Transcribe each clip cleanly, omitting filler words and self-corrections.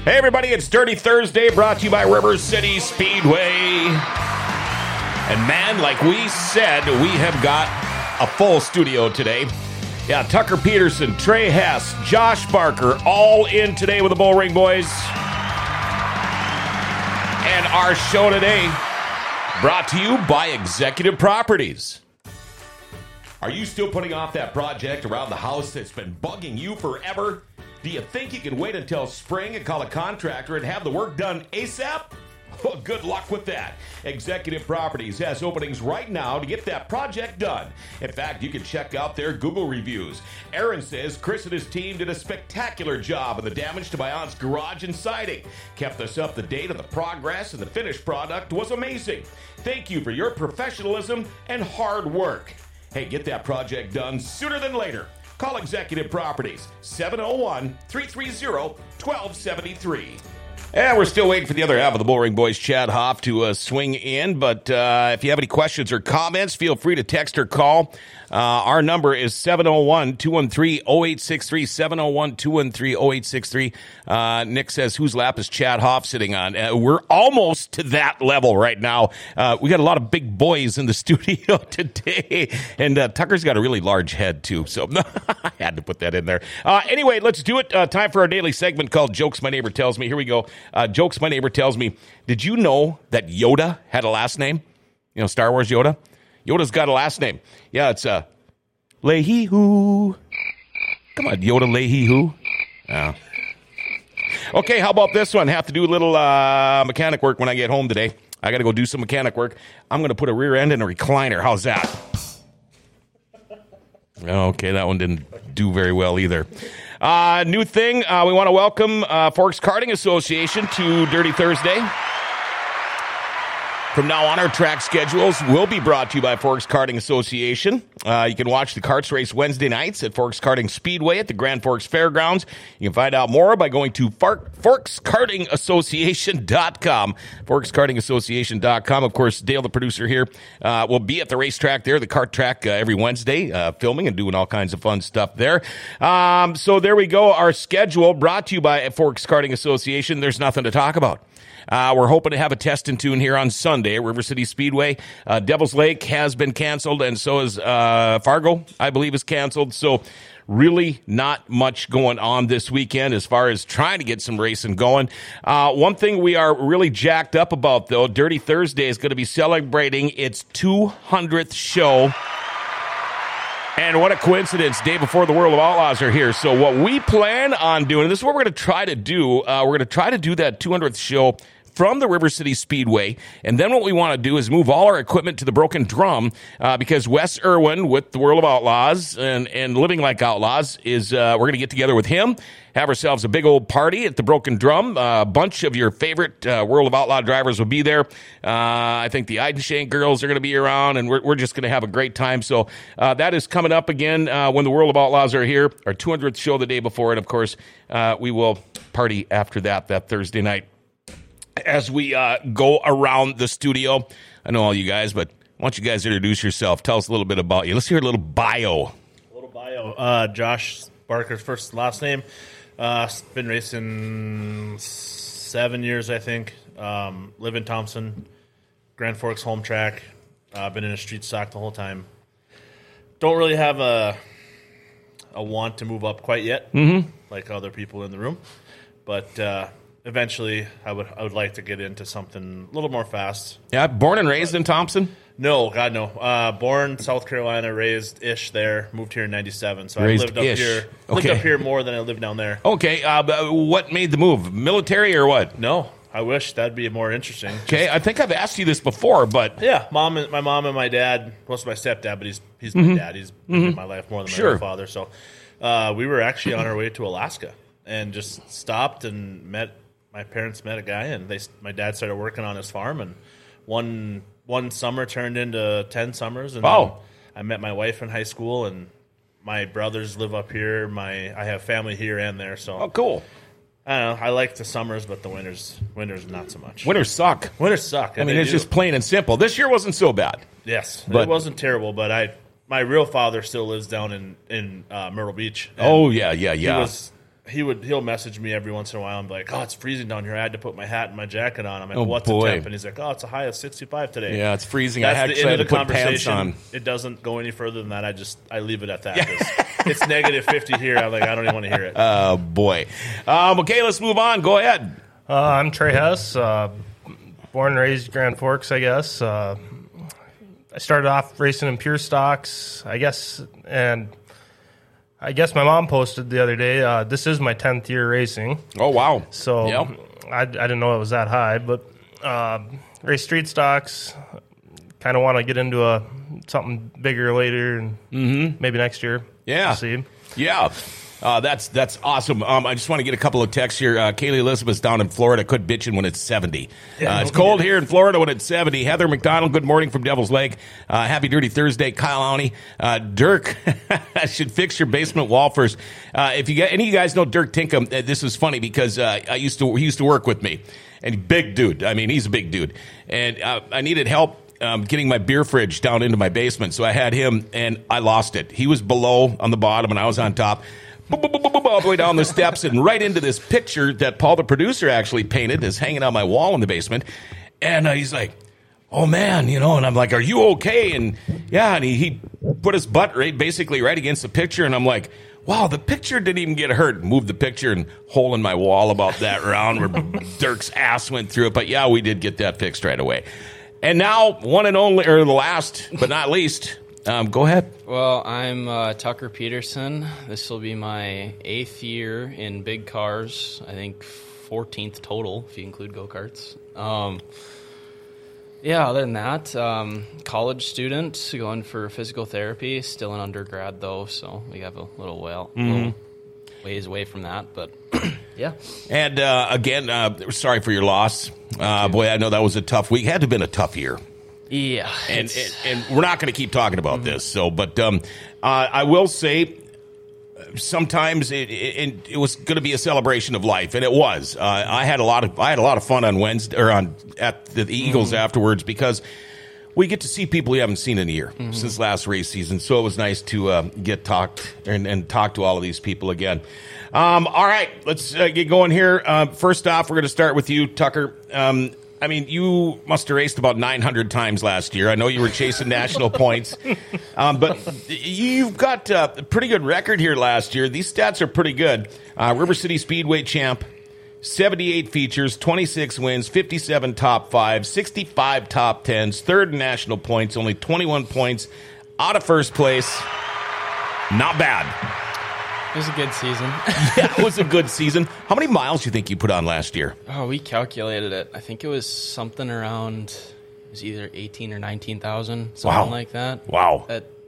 Hey, everybody, it's Dirty Thursday, brought to you by River City Speedway. And man, like we said, we have got a full studio today. Yeah, Tucker Peterson, Trey Hess, Josh Barker, all in today with the Bullring Boys. And our show today brought to you by Executive Properties. Are you still putting off that project around the house that's been bugging you forever? Do you think you can wait until spring and call a contractor and have the work done ASAP? Well, good luck with that. Executive Properties has openings right now to get that project done. In fact, you can check out their Google reviews. Aaron says Chris and his team did a spectacular job of the damage to my aunt's garage and siding. Kept us up to date on the progress, and the finished product was amazing. Thank you for your professionalism and hard work. Hey, get that project done sooner than later. Call Executive Properties, 701-330-1273. And we're still waiting for the other half of the Bullring Boys, Chad Hoff, to swing in. But if you have any questions or comments, feel free to text or call. Our number is 701-213-0863, 701-213-0863. Nick says, whose lap is Chad Hoff sitting on? We're almost to that level right now. We got a lot of big boys in the studio today. And Tucker's got a really large head, too. So I had to put that in there. Anyway, let's do it. Time for our daily segment called Jokes My Neighbor Tells Me. Here we go. Jokes My Neighbor Tells Me. Did you know that Yoda had a last name? You know, Star Wars Yoda? Yoda's got a last name. Yeah, it's Leahy-hoo. Come on, Yoda Leahy-hoo. Oh. Okay, how about this one? Have to do a little mechanic work when I get home today. I got to go do some mechanic work. I'm going to put a rear end in a recliner. How's that? Okay, that one didn't do very well either. New thing, we want to welcome Forks Karting Association to Dirty Thursday. From now on, our track schedules will be brought to you by Forks Karting Association. You can watch the karts race Wednesday nights at Forks Karting Speedway at the Grand Forks Fairgrounds. You can find out more by going to ForksKartingAssociation.com. ForksKartingAssociation.com. Of course, Dale, the producer here, will be at the racetrack there, the kart track, every Wednesday, filming and doing all kinds of fun stuff there. So there we go. Our schedule brought to you by Forks Karting Association. There's nothing to talk about. We're hoping to have a test and tune here on Sunday at River City Speedway. Devil's Lake has been canceled, and so is Fargo, I believe, is canceled. So really not much going on this weekend as far as trying to get some racing going. One thing we are really jacked up about, though, Dirty Thursday is going to be celebrating its 200th show. And what a coincidence, day before the World of Outlaws are here. So what we plan on doing, and this is what we're going to try to do, we're going to try to do that 200th show from the River City Speedway. And then what we want to do is move all our equipment to the Broken Drum, because Wes Irwin with the World of Outlaws and Living Like Outlaws is, we're going to get together with him, have ourselves a big old party at the Broken Drum. A bunch of your favorite World of Outlaw drivers will be there. I think the Eidenshank girls are going to be around, and we're just going to have a great time. So that is coming up again when the World of Outlaws are here. Our 200th show the day before, and of course, we will party after that Thursday night. As we go around the studio, I know all you guys, but why don't you guys introduce yourself? Tell us a little bit about you. Let's hear a little bio. Josh Barker's first and last name. Been racing 7 years, I think. Live in Thompson, Grand Forks home track. Been in a street stock the whole time. Don't really have a want to move up quite yet, like other people in the room, but. Eventually, I would like to get into something a little more fast. Yeah, born and raised in Thompson? No, God, no. Born South Carolina, raised-ish there. Moved here in '97, so I lived up here. Lived up here more than I lived down there. Okay, what made the move? Military or what? No, I wish that'd be more interesting. Okay, I think I've asked you this before, but yeah, my mom and my dad. Most of my stepdad, but he's my dad. He's been in my life more than my own father. So we were actually on our way to Alaska and just stopped and met. My parents met a guy, and my dad started working on his farm, and one summer turned into 10 summers. And then I met my wife in high school, and my brothers live up here. I have family here and there. So cool. I don't know. I like the summers, but the winters not so much. Winters suck. Winters suck. I mean, it's just plain and simple. This year wasn't so bad. Yes, it wasn't terrible, but my real father still lives down in Myrtle Beach. Oh yeah. he'll message me every once in a while and be like, "Oh, it's freezing down here. I had to put my hat and my jacket on." I'm like, "What's the temp?" And he's like, "Oh, it's a high of 65 today." Yeah, it's freezing. That's I actually had to put pants on. It doesn't go any further than that. I leave it at that. It's negative 50 here. I'm like, I don't even want to hear it. Oh boy. Okay, let's move on. Go ahead. I'm Trey Hess. Born and raised Grand Forks, I guess. I started off racing in pure stocks, I guess, and I guess my mom posted the other day, this is my 10th year racing. Oh, wow. So Yep. I didn't know it was that high, but race street stocks, kind of want to get into something bigger later and maybe next year. Yeah. We'll see. Yeah. That's awesome. I just want to get a couple of texts here. Kaylee Elizabeth's down in Florida. Quit bitching when it's 70. It's cold here in Florida when it's 70. Heather McDonald, good morning from Devil's Lake. Happy Dirty Thursday. Kyle Lowney. Dirk, I should fix your basement wall first. If you any of you guys know Dirk Tinkham, this is funny because he used to work with me. And big dude. I mean, he's a big dude. And I needed help getting my beer fridge down into my basement. So I had him, and I lost it. He was below on the bottom, and I was on top. All the way down the steps and right into this picture that Paul, the producer, actually painted is hanging on my wall in the basement. And he's like, "Oh, man," and I'm like, "Are you okay?" And yeah, and he put his butt basically right against the picture. And I'm like, wow, the picture didn't even get hurt. Moved the picture and hole in my wall about that round where Dirk's ass went through it. But yeah, we did get that fixed right away. And now, one and only, or the last but not least, go ahead. Well, I'm Tucker Peterson. This will be my 8th year in big cars. I think 14th total, if you include go-karts. Other than that, college student going for physical therapy. Still in undergrad, though, so we have a little ways away from that. But, yeah. And, again, sorry for your loss. Boy, I know that was a tough week. Had to have been a tough year. Yeah, and we're not going to keep talking about this. So, but I will say, sometimes it was going to be a celebration of life, and it was. I had a lot of fun on Wednesday or at the Eagles afterwards because we get to see people you haven't seen in a year since last race season. So it was nice to get talked and talk to all of these people again. All right, let's get going here. First off, we're going to start with you, Tucker. I mean, you must have raced about 900 times last year. I know you were chasing national points, but you've got a pretty good record here last year. These stats are pretty good. River City Speedway champ, 78 features, 26 wins, 57 top 5s, 65 top 10s, third in national points, only 21 points out of first place. Not bad. It was a good season. Yeah, it was a good season. How many miles do you think you put on last year? Oh, we calculated it. I think it was something around, it was either 18 or 19,000, something like that. Wow.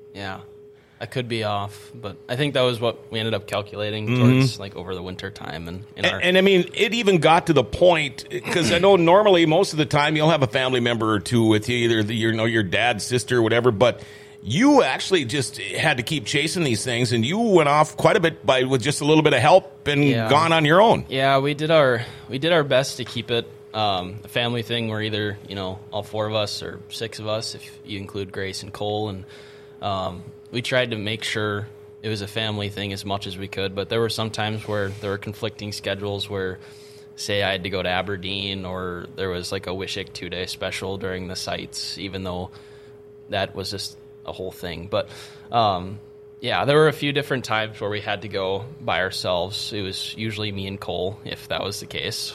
I could be off, but I think that was what we ended up calculating towards over the winter time. And I mean, it even got to the point, because I know normally most of the time you'll have a family member or two with you, either your dad, sister, whatever, but you actually just had to keep chasing these things, and you went off quite a bit with just a little bit of help and gone on your own. Yeah, we did our best to keep it a family thing where either, all 4 of us or 6 of us, if you include Grace and Cole, and we tried to make sure it was a family thing as much as we could, but there were some times where there were conflicting schedules where, say, I had to go to Aberdeen, or there was like a Wishick 2-day special during the sites, even though that was just a whole thing. But there were a few different times where we had to go by ourselves. It was usually me and Cole, if that was the case.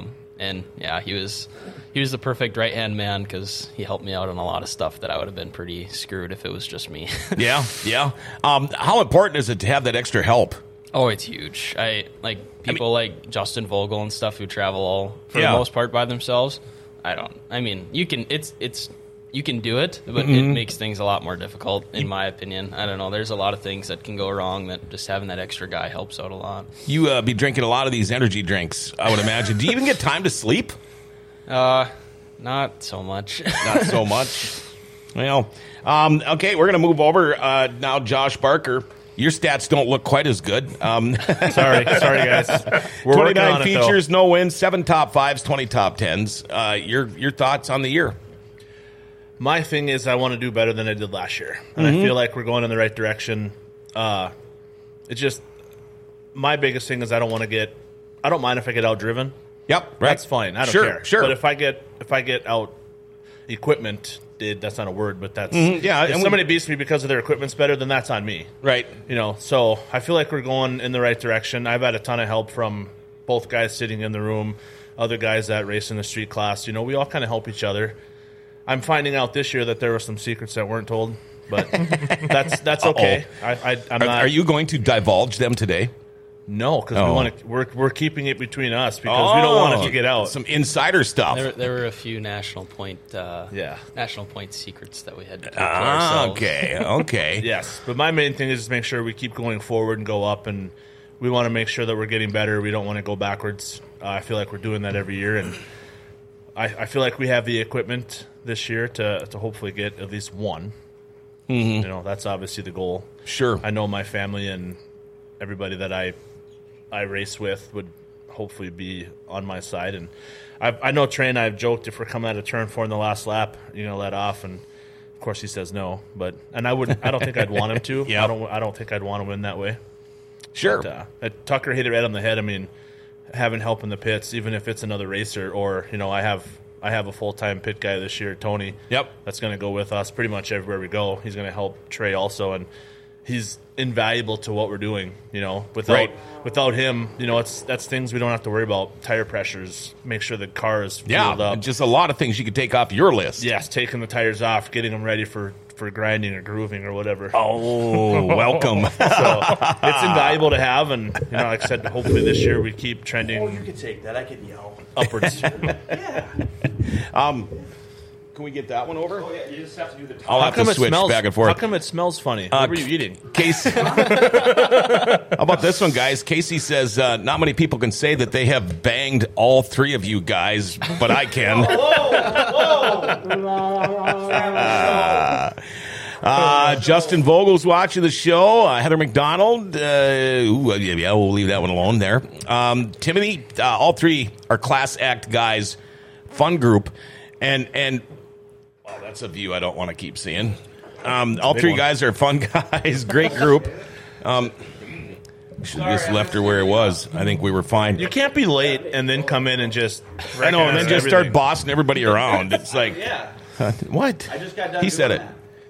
He was the perfect right hand man because he helped me out on a lot of stuff that I would have been pretty screwed if it was just me. Yeah. How important is it to have that extra help? Oh, it's huge. People like Justin Vogel and stuff who travel for the most part by themselves. You can do it, but it makes things a lot more difficult, in my opinion. I don't know. There's a lot of things that can go wrong that just having that extra guy helps out a lot. You be drinking a lot of these energy drinks, I would imagine. Do you even get time to sleep? Not so much. Not so much. Well, okay, we're going to move over now. Josh Barker, your stats don't look quite as good. Sorry, guys. We're 29 features, no wins, 7 top 5s, 20 top 10s. Your thoughts on the year? My thing is I want to do better than I did last year. And I feel like we're going in the right direction. It's just my biggest thing is I don't mind if I get outdriven. Yep, right. That's fine. I don't care. Sure. But if I get out equipment, that's not a word, but that's yeah. If somebody beats me because of their equipment's better, then that's on me. Right. So I feel like we're going in the right direction. I've had a ton of help from both guys sitting in the room, other guys that race in the street class. We all kind of help each other. I'm finding out this year that there were some secrets that weren't told, but that's okay. I'm not. Are you going to divulge them today? No, because we're keeping it between us because we don't want it to get out. Some insider stuff. There were a few national point secrets that we had to keep to ourselves. Okay. Yes, but my main thing is to make sure we keep going forward and go up, and we want to make sure that we're getting better. We don't want to go backwards. I feel like we're doing that every year, and I feel like we have the equipment this year to hopefully get at least one. Mm-hmm. That's obviously the goal. Sure. I know my family and everybody that I race with would hopefully be on my side, and I know Trey and I have joked if we're coming out of turn 4 in the last lap, let off, and of course he says no, I don't think I'd want him to. Yeah. I don't think I'd want to win that way. Sure. But, Tucker hit it right on the head. I mean, having help in the pits, even if it's another racer, or I have a full-time pit guy this year, Tony. Yep. That's going to go with us pretty much everywhere we go. He's going to help Trey also, and he's invaluable to what we're doing. Without him, that's things we don't have to worry about. Tire pressures, make sure the car is fueled up. Just a lot of things you could take off your list. Yes, taking the tires off, getting them ready for grinding or grooving or whatever. Oh, welcome. So it's invaluable to have, and like I said, hopefully this year we keep trending. Oh, you could take that. I could yell. Upwards. Yeah. Can we get that one over? Oh, yeah, you just have to do the top. I'll have to switch back and forth. How come it smells funny? What were you eating? Casey. How about this one, guys? Casey says, not many people can say that they have banged all three of you guys, but I can. Justin Vogel's watching the show. Heather McDonald. We'll leave that one alone there. Timothy, all three are class act guys. Fun group. And that's a view I don't want to keep seeing. All three guys are fun guys. Great group. Should have just left her where it was. I think we were fine. You can't be late and then come in and just I know, and then just start bossing everybody around. It's like, what? I just got done. He said it.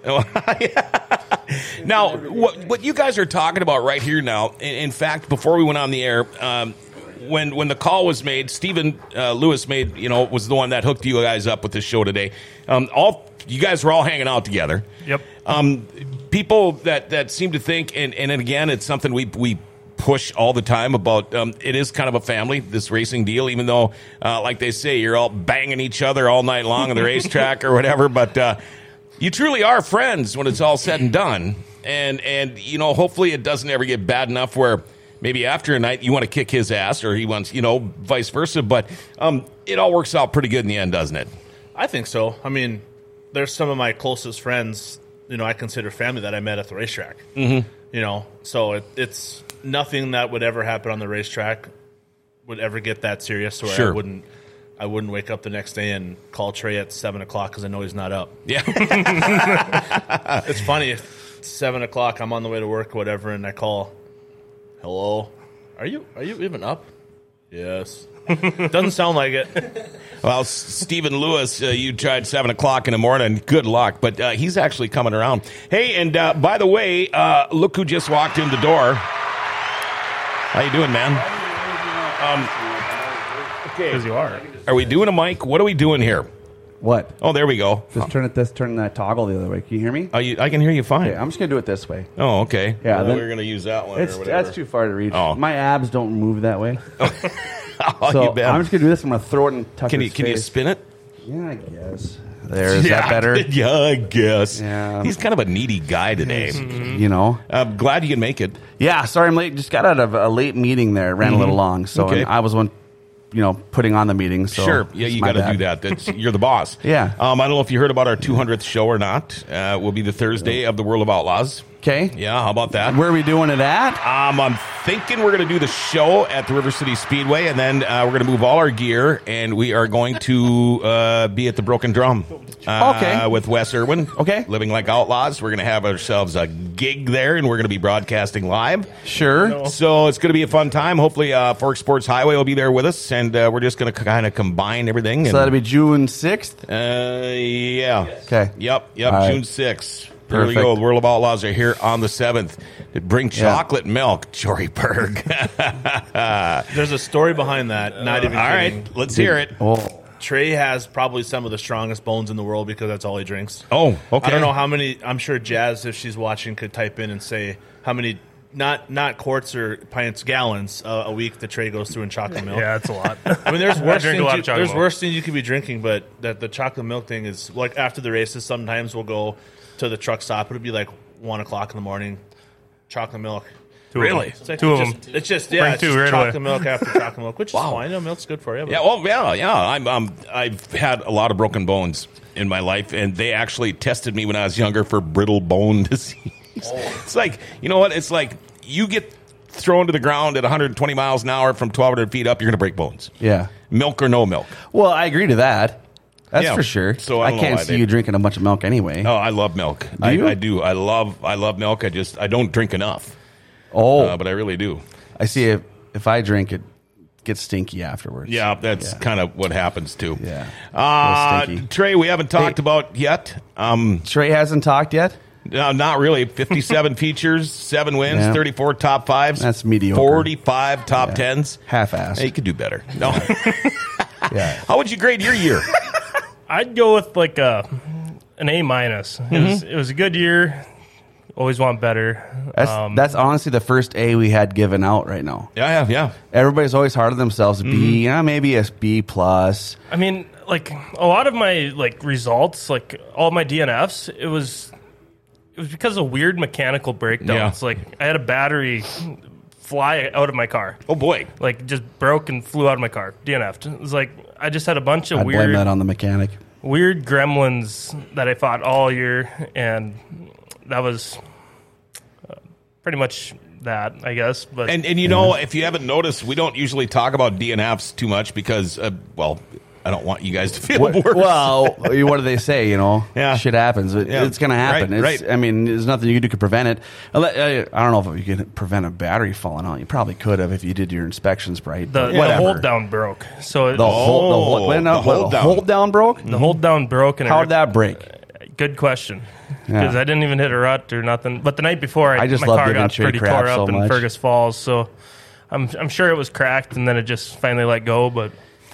Now, what you guys are talking about right here now, in fact, before we went on the air, when the call was made, Stephen Lewis was the one that hooked you guys up with this show today. You guys were all hanging out together. Yep. People that seem to think, and again, it's something we push all the time about. It is kind of a family, this racing deal, even though, like they say, you're all banging each other all night long on the racetrack or whatever. But you truly are friends when it's all said and done. And hopefully it doesn't ever get bad enough where maybe after a night you want to kick his ass or he wants, vice versa. But it all works out pretty good in the end, doesn't it? I think so. I mean, there's some of my closest friends, I consider family that I met at the racetrack. Mm-hmm. So it's nothing that would ever happen on the racetrack would ever get that serious where Sure. I wouldn't wake up the next day and call Trey at 7 o'clock because I know he's not up. Yeah. It's funny. If 7 o'clock, I'm on the way to work or whatever, and I call, hello, are you even up? Yes. Doesn't sound like it. Well, Stephen Lewis, you tried 7 o'clock in the morning. Good luck. But he's actually coming around. Hey, and by the way, look who just walked in the door. How you doing, man? Okay. Because you are. Are we doing a mic? What are we doing here? What? Oh, there we go. Just turn that toggle the other way. Can you hear me? I can hear you fine. Okay, I'm just going to do it this way. Oh, okay. Yeah, then- we're going to use that one or whatever. That's too far to reach. Oh. My abs don't move that way. Oh, So you bet. I'm just going to do this. I'm going to throw it in Tucker's Can you face. spin it? Yeah, I guess. Is that better? Yeah, I guess. Yeah. He's kind of a needy guy today. I'm glad you can make it. Yeah, sorry I'm late. Just got out of a late meeting there. It ran a little long. So Okay. and I was one, putting on the meeting. So Sure. Yeah, it's you my got to bad. do that. You're the boss. Yeah. I don't know if you heard about our 200th show or not. Will be the Thursday of the World of Outlaws. Okay. Yeah, how about that? Where are we doing it at? I'm thinking we're going to do the show at the River City Speedway, and then we're going to move all our gear, and we are going to be at the Broken Drum Okay. with Wes Irwin. Okay. Living Like Outlaws. We're going to have ourselves a gig there, and we're going to be broadcasting live. Sure. So it's going to be a fun time. Hopefully, Fork Sports Highway will be there with us, and we're just going to kind of combine everything. So And, that'll be June 6th? yeah. Okay. Yep, All right. June 6th. There we Perfect. go. The World of Outlaws are here on the 7th. To bring chocolate milk, Jory Berg. There's a story behind that. Not even All kidding. right, let's hear it. Oh. Trey has probably some of the strongest bones in the world because that's all he drinks. Oh, okay. I don't know how many. I'm sure Jazz, if she's watching, could type in and say how many. Not quarts or pints, gallons a week that Trey goes through in chocolate milk. Yeah, that's a lot. I mean, there's worse drink a lot things. of chocolate There's milk. worse things you could be drinking, but that the chocolate milk thing is like after the races. Sometimes we'll go to the truck stop. It'll be like 1 o'clock in the morning. Chocolate milk. Really? It's like Two of it's just Bring it's two just right chocolate away. milk after chocolate milk, which is fine. No, milk's good for you. but- Yeah, well, yeah. I've had a lot of broken bones in my life, and they actually tested me when I was younger for brittle bone disease. It's like, you know what? It's like you get thrown to the ground at 120 miles an hour from 1,200 feet up, you're going to break bones. Yeah. Milk or no milk. Well, I agree to that. That's Yeah. for sure. So I don't know can't why see they- you drinking a bunch of milk anyway. Oh, I love milk. you? I do. I love milk. I don't drink enough, Oh, but I really do. I see. If I drink, it gets stinky afterwards. Yeah, that's kind of what happens too. Yeah. A little stinky. Trey, we haven't talked about yet. Trey hasn't talked yet. No, not really. 57 features, 7 wins, Yeah. 34 top 5s. That's mediocre. 45 top 10s. Half-assed. Hey, you could do better. No. Yeah. How would you grade your year? I'd go with like an A minus. It was a good year. Always want better. That's honestly the first A we had given out right now. Yeah. Everybody's always hard on themselves. B, maybe a B plus. I mean, like a lot of my like results, like all my DNFs, it was because of weird mechanical breakdowns. Yeah. Like I had a battery fly out of my car. Oh, boy. Like just broke and flew out of my car. DNF'd. It was like I just had a bunch of I'd blame that weird on the mechanic. gremlins that I fought all year, and that was pretty much that, I guess. But And you know, if you haven't noticed, we don't usually talk about DNFs too much because, I don't want you guys to feel worse. Well, what do they say? Yeah. Shit happens. Yeah. It's going to happen. Right. I mean, there's nothing you can do to prevent it. I don't know if you can prevent a battery falling out. You probably could have if you did your inspections right. the Whatever. hold down broke. So The hold down broke. the hold down broke, and it How'd that break? Good question. Yeah. Because I didn't even hit a rut or nothing. But the night before, I just my love car giving got Trey pretty crap tore so up in much. Fergus Falls. So I'm sure it was cracked, and then it just finally let go. But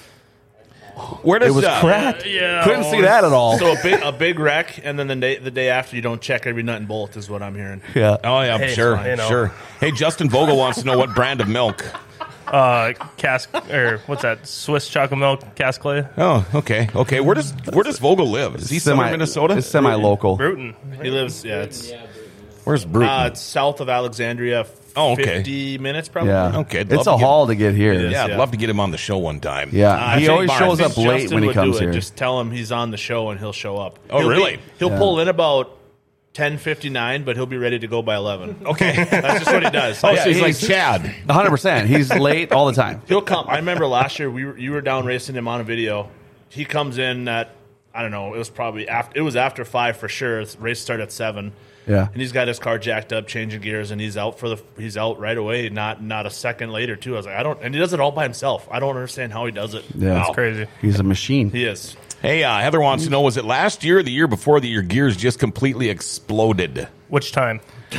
Where does It was cracked. yeah, Couldn't see that at all. So a big wreck, and then the day after you don't check every nut and bolt is what I'm hearing. Yeah. Oh, yeah, Hey, sure. you know. Sure. Hey, Justin Vogel wants to know what brand of milk. cask or what's that? Swiss chocolate milk cask clay. Oh, okay. Where does Vogel live? Is he somewhere in Minnesota? It's semi-local. Bruton. He lives, it's Where's Bruton? it's south of Alexandria. Oh, okay. 50 minutes probably. Yeah. Okay, I'd It's love a to get- haul to get here. is. Yeah, I'd Yeah. love to get him on the show one time. Yeah. He Jake always Barnes. shows up Justin late when he would comes do it. here. Just tell him he's on the show and he'll show up. Oh, really? He'll pull in about 10:59, but he'll be ready to go by 11. Okay. That's just what he does. Oh, Yeah, so he's like he's- Chad. 100%. He's late all the time. He'll come. I remember last year you were down racing him on a video. He comes in at I don't know. It was probably after 5 for sure. The race started at 7. Yeah. And he's got his car jacked up, changing gears, and he's out right away. Not a second later too. I was like, and he does it all by himself. I don't understand how he does it. Yeah. It's crazy. He's a machine. He is. Hey, Heather wants to know, was it last year or the year before that your gears just completely exploded? Which time?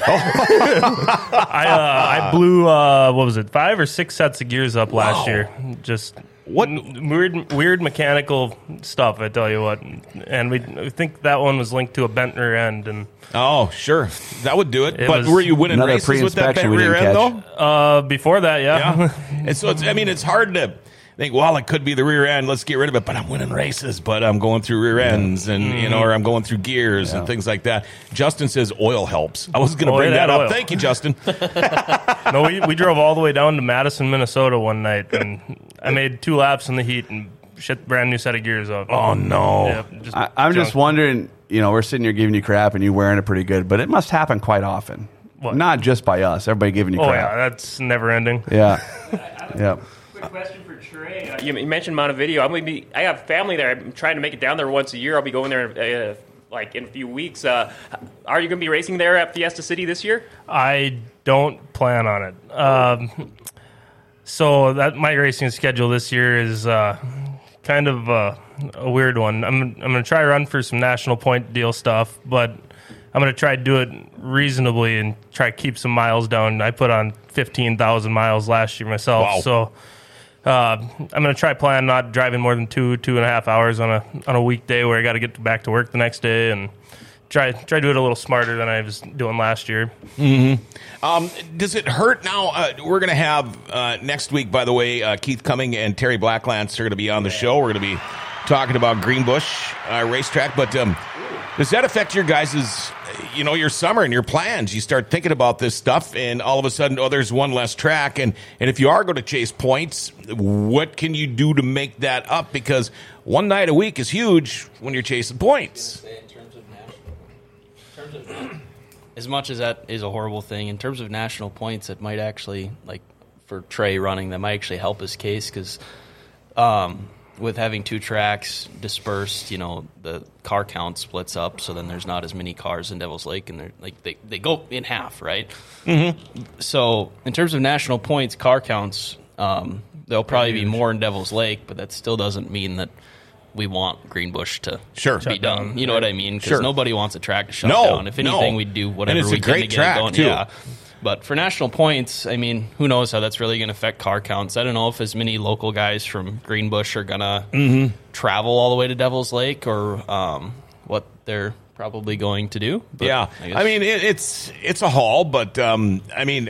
I blew what was it, 5 or 6 sets of gears up last year. Just What? weird mechanical stuff. I tell you what, and I think that one was linked to a bent rear end. And Oh, sure. That would do it. It But was were you winning another races with that pre-inspection bent we rear didn't end, catch. though? before that, Yeah. And so, it's hard to think, well, it could be the rear end. Let's get rid of it. But I'm winning races, but I'm going through rear ends and, or I'm going through gears and things like that. Justin says oil helps. I was going to Oh, bring it that had up. oil. Thank you, Justin. No, we drove all the way down to Madison, Minnesota one night, and I made 2 laps in the heat and shit brand new set of gears up. Oh, no. Yeah, just I'm junk. just wondering, we're sitting here giving you crap and you wearing it pretty good, but it must happen quite often. What? Not just by us. Everybody giving you Oh crap. yeah, that's never ending. Yeah. Yeah. Quick question for Trey. You mentioned Montevideo. I have family there. I'm trying to make it down there once a year. I'll be going there like in a few weeks. Are you going to be racing there at Fiesta City this year? I don't plan on it. So that my racing schedule this year is kind of a weird one. I'm going to try to run for some national point deal stuff, but I'm going to try to do it reasonably and try to keep some miles down. I put on 15,000 miles last year myself, Wow. so I'm going to try plan not driving more than 2.5 hours on a weekday where I got to get back to work the next day, and try to do it a little smarter than I was doing last year. Does it hurt now? We're going to have next week, by the way, Keith Cumming and Terry Blacklance are going to be on the show. We're going to be talking about Greenbush racetrack, but does that affect your guys' your summer and your plans? You start thinking about this stuff, and all of a sudden, there's one less track. And if you are going to chase points, what can you do to make that up? Because one night a week is huge when you're chasing points. As much as that is a horrible thing, in terms of national points, it might actually, like for Trey running, that might actually help his case because with having two tracks dispersed, the car count splits up, so then there's not as many cars in Devil's Lake, and they go in half, right? Mm-hmm. So in terms of national points, car counts, there'll probably be more in Devil's Lake, but that still doesn't mean that we want Greenbush to be done. You know what I mean? Because nobody wants a track to shut down. If anything, we'd do whatever we can to get it going. Too. Yeah. But for national points, I mean, who knows how that's really going to affect car counts. I don't know if as many local guys from Greenbush are going to travel all the way to Devil's Lake or what they're probably going to do. But yeah. I mean, it's a haul, but I mean,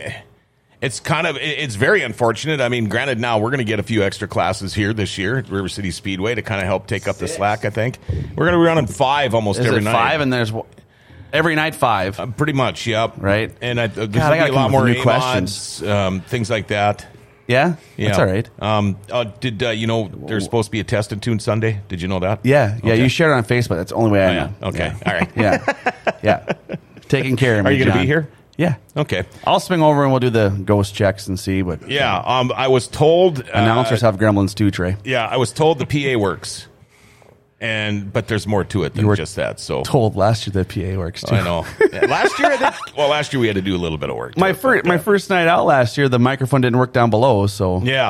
it's very unfortunate. I mean, granted, now we're going to get a few extra classes here this year at River City Speedway to kind of help take up the slack, I think. We're going to be running 5 almost every night. 5 and there's every night 5. Pretty much, yep. Right. And there's going to be gotta a lot come more up with new questions, things like that. Yeah? Yeah. That's all right. Did there's supposed to be a test and tune Sunday? Did you know that? Yeah. Okay. You shared it on Facebook. That's the only way I know. Yeah. Okay. Yeah. All right. Yeah. Taking care of me, Are you going to John. be here? Yeah. Okay. I'll swing over and we'll do the ghost checks and see. But Yeah. I was told announcers have gremlins too, Trey. Yeah, I was told the PA works, but there's more to it than just that. So Told last year the PA works too. I know. Last year we had to do a little bit of work. My first night out last year, the microphone didn't work down below. So Yeah.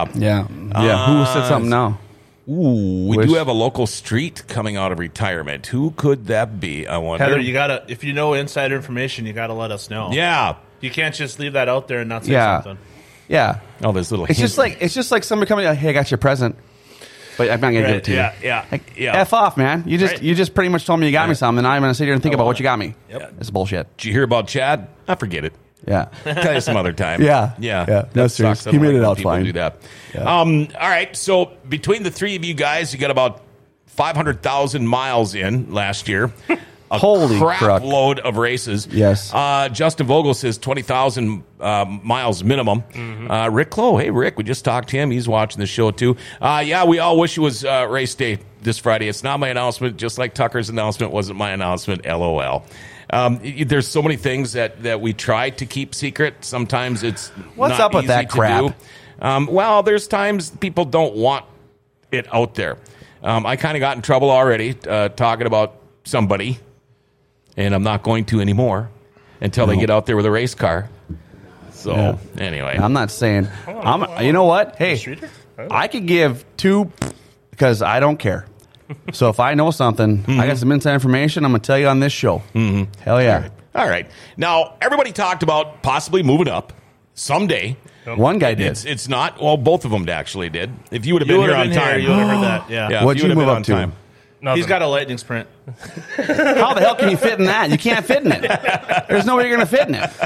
Who said something now? Ooh, we do have a local street coming out of retirement. Who could that be? I wonder. Heather, if you know insider information, you gotta let us know. Yeah. You can't just leave that out there and not say Yeah. something. Yeah. Oh, there's little. It's just like somebody coming. Hey, I got you a present, but I'm not gonna give it to you. Yeah. F off, man. You just pretty much told me you got me something, and I'm gonna sit here and think about what you got me. Yep. It's bullshit. Did you hear about Chad? I forget it. Yeah. Tell you some other time. Yeah. That That's serious. sucks. I He don't made like it when out people fine. Do that. Yeah. All right. So between the three of you guys, you got about 500,000 miles in last year. A Holy crap crook. load of races. Yes. Justin Vogel says 20,000 miles minimum. Rick Clough. Hey, Rick, we just talked to him. He's watching the show, too. Yeah, we all wish it was race day this Friday. It's not my announcement, just like Tucker's announcement wasn't my announcement. LOL. There's so many things that we try to keep secret. Sometimes it's What's not up with easy that to crap? do. Well, there's times people don't want it out there. I kind of got in trouble already talking about somebody, and I'm not going to anymore until they get out there with a race car. So, anyway. I'm not saying. You know what? Hey, I could give 2 because I don't care. So if I know something, I got some inside information, I'm going to tell you on this show. Mm-hmm. Hell yeah. All right. Now, everybody talked about possibly moving up someday. One guy did. It's not. Well, both of them actually did. If you would have been here on time. You would have heard that. Yeah. Yeah, What'd if you would move have up been to? on time. Nothing. He's got a lightning sprint. How the hell can you fit in that? You can't fit in it. There's no way you're going to fit in it.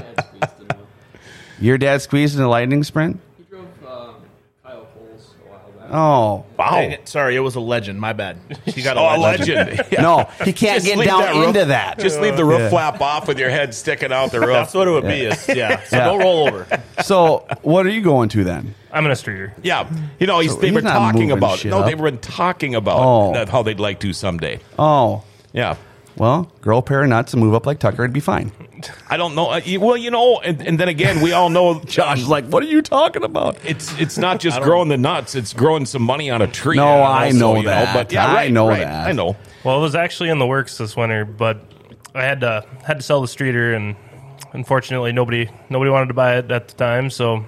Your dad squeezed in a lightning sprint? He drove Kyle Coles a while back. Oh. Dang it. Sorry, it was a legend. My bad. He got Oh, a legend. Yeah. No, he can't Just get leave down that roof- into that. Just leave the roof Yeah. flap off with your head sticking out the roof. That's what it would be. So Yeah. don't roll over. So what are you going to then? I'm in a streeter. Yeah. They've he's been not talking moving about it. shit No, up. they've been talking about Oh. how they'd like to someday. Oh. Yeah. Well, grow a pair of nuts and move up like Tucker, it'd be fine. I don't know. Well, and then again, we all know Josh is like, what are you talking about? it's not just growing the nuts; it's growing some money on a tree. No, I know that. But yeah, I know right. that. I know. Well, it was actually in the works this winter, but I had to sell the streeter, and unfortunately, nobody wanted to buy it at the time. So,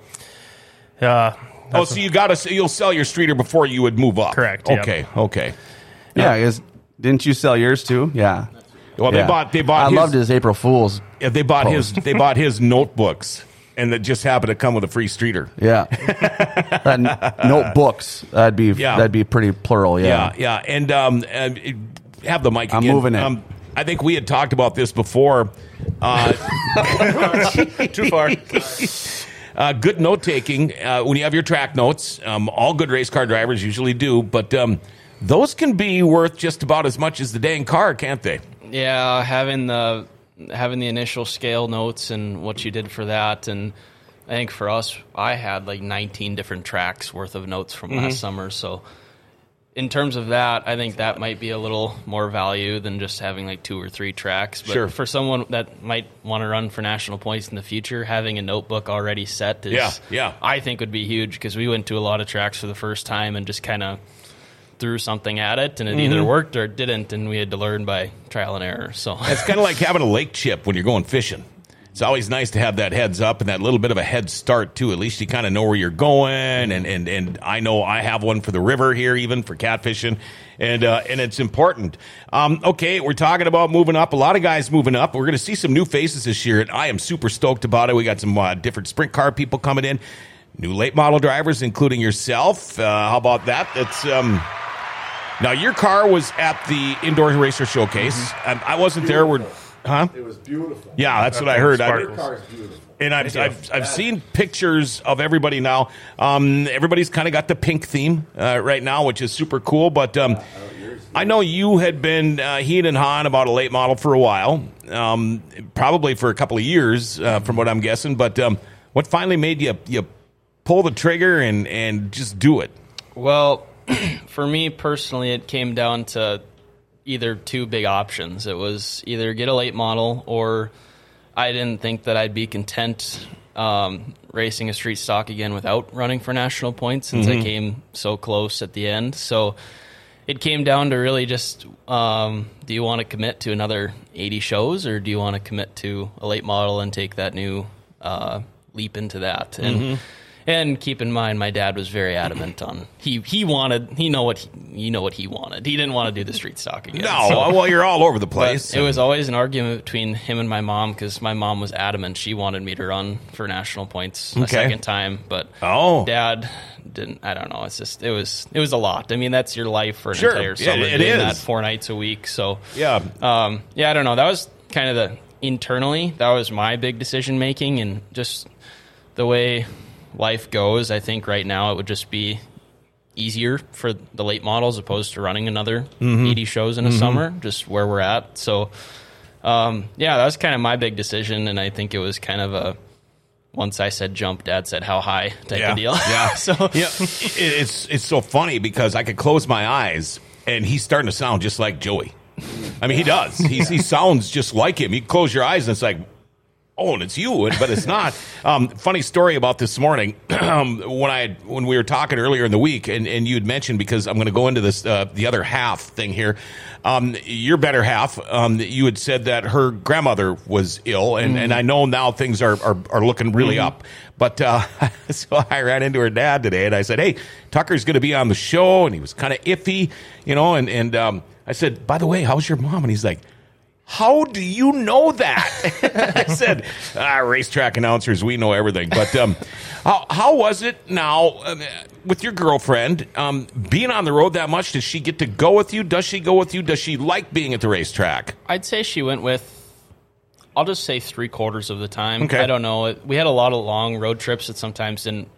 so you'll sell your streeter before you would move up. Correct, yep. Okay. Yeah, because didn't you sell yours too? Yeah. Well, Yeah. they bought. I loved his April Fool's. Yeah, they bought post. they bought his notebooks, and that just happened to come with a free streeter. Yeah. Notebooks. That'd be pretty plural. Yeah. Yeah. And have the mic again. I'm moving it. I think we had talked about this before. Too far. Good note taking when you have your track notes. All good race car drivers usually do, but those can be worth just about as much as the dang car, can't they? Yeah, having the initial scale notes and what you did for that, and I think for us, I had like 19 different tracks worth of notes from last summer. So in terms of that, I think that might be a little more value than just having like 2 or 3 tracks. But Sure. for someone that might want to run for national points in the future, having a notebook already set is, Yeah. I think would be huge, because we went to a lot of tracks for the first time and just kind of threw something at it, and it either worked or it didn't, and we had to learn by trial and error. So It's kind of like having a lake chip when you're going fishing. It's always nice to have that heads up and that little bit of a head start too. At least you kind of know where you're going, and I know I have one for the river here, even for catfishing, and it's important. Okay, we're talking about moving up. A lot of guys moving up. We're going to see some new faces this year, and I am super stoked about it. We got some different sprint car people coming in, new late model drivers, including yourself. How about that? That's now your car was at the Indoor Racer Showcase. I wasn't there. Huh? It was beautiful. Yeah, that's what I heard. Your car is beautiful. And I've seen pictures of everybody now. Everybody's kind of got the pink theme right now, which is super cool. But I know you had been heeing and hawing about a late model for a while, probably for a couple of years, from what I'm guessing. But what finally made you pull the trigger and just do it? Well, for me personally, it came down to either 2 big options. It was either get a late model, or I didn't think that I'd be content racing a street stock again without running for national points, since I came so close at the end. So it came down to really just, do you want to commit to another 80 shows, or do you want to commit to a late model and take that new leap into that? And keep in mind, my dad was very adamant on he wanted. He what he wanted. He didn't want to do the street stock again. No, well, you're all over the place. It was always an argument between him and my mom, because my mom was adamant. She wanted me to run for national points a second time, but Dad didn't. I don't know. It's just it was a lot. I mean, that's your life for an entire summer. It doing is. that 4 nights a week. So yeah, I don't know. That was kind of internally. That was my big decision making, and just the way life goes, I think right now it would just be easier for the late model as opposed to running another 80 shows in a summer, just where we're at. So, that was kind of my big decision, and I think it was kind of a, once I said jump, Dad said how high type of deal. Yeah. So it's so funny because I could close my eyes and he's starting to sound just like Joey. I mean, he does. He sounds just like him. You close your eyes and it's like, oh, and it's you, but it's not. Funny story about this morning when we were talking earlier in the week, and you had mentioned, because I'm going to go into this the other half thing here. Your better half, you had said that her grandmother was ill, and I know now things are looking really up. But so I ran into her dad today, and I said, "Hey, Tucker's going to be on the show," and he was kind of iffy, and I said, "By the way, how's your mom?" And he's like, "How do you know that?" I said, racetrack announcers, we know everything. But how was it now with your girlfriend being on the road that much? Does she get to go with you? Does she go with you? Does she like being at the racetrack? I'd say she went with, I'll just say 3/4 of the time. Okay. I don't know. We had a lot of long road trips that sometimes didn't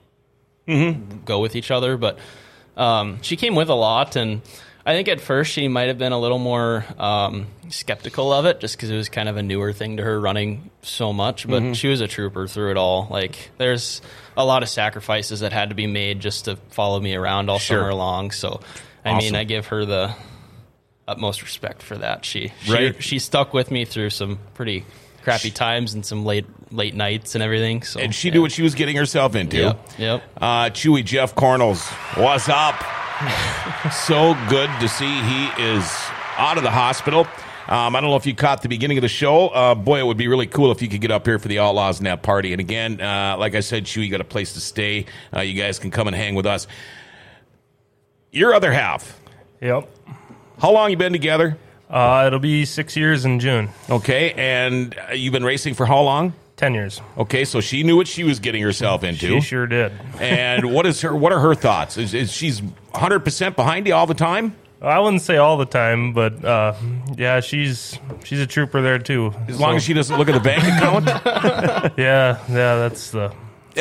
go with each other, but she came with a lot, and I think at first she might have been a little more skeptical of it, just because it was kind of a newer thing to her, running so much. But she was a trooper through it all. Like, there's a lot of sacrifices that had to be made just to follow me around all summer long. So, I mean, I give her utmost respect for that. She stuck with me through some pretty crappy times and some late nights and everything. So, and she knew what she was getting herself into. Yep. Chewy Jeff Cornels, what's up? So good to see he is out of the hospital. I don't know if you caught the beginning of the show. Boy, it would be really cool if you could get up here for the Outlaws Net party. And again, like I said, Chewy, you got a place to stay. You guys can come and hang with us. Your other half. Yep. How long you been together? It'll be 6 years in June. Okay, and you've been racing for how long? 10 years. Okay, so she knew what she was getting herself into. She sure did. And what are her thoughts? Is she's 100% behind you all the time? I wouldn't say all the time, but yeah, she's a trooper there too. As long as she doesn't look at the bank account? Yeah, that's the...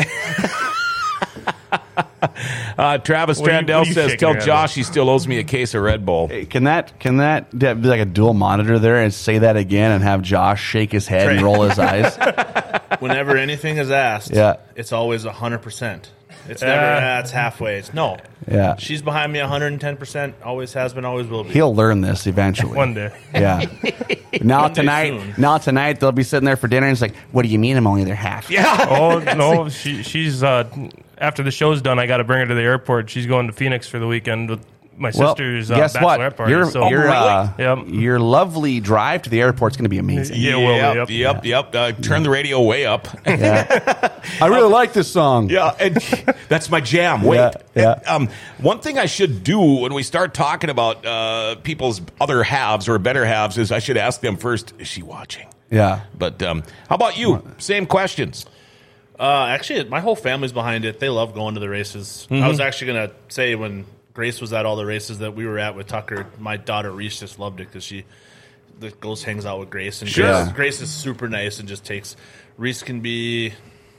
Travis Strandell says, tell Josh he still owes me a case of Red Bull. Hey, can that be like a dual monitor there and say that again and have Josh shake his head and roll his eyes? Whenever anything is asked, it's always 100%. It's never, it's halfway. It's no. Yeah. She's behind me 110%, always has been, always will be. He'll learn this eventually. One day. Yeah. Now tonight they'll be sitting there for dinner and it's like, what do you mean I'm only there half? Yeah. Oh, no, she's after the show's done, I got to bring her to the airport. She's going to Phoenix for the weekend with my sister's guess bachelorette what? party. Your lovely drive to the airport's going to be amazing. Yeah, it will be. Yep. Turn the radio way up. Yeah. I really like this song. Yeah, and that's my jam. Wait. Yeah. One thing I should do when we start talking about people's other halves or better halves is I should ask them first, is she watching? Yeah. But how about you? Same questions. Actually, my whole family's behind it. They love going to the races. Mm-hmm. I was actually going to say when Grace was at all the races that we were at with Tucker, my daughter Reese just loved it because she goes hangs out with Grace. And Grace is super nice and just takes. Reese can be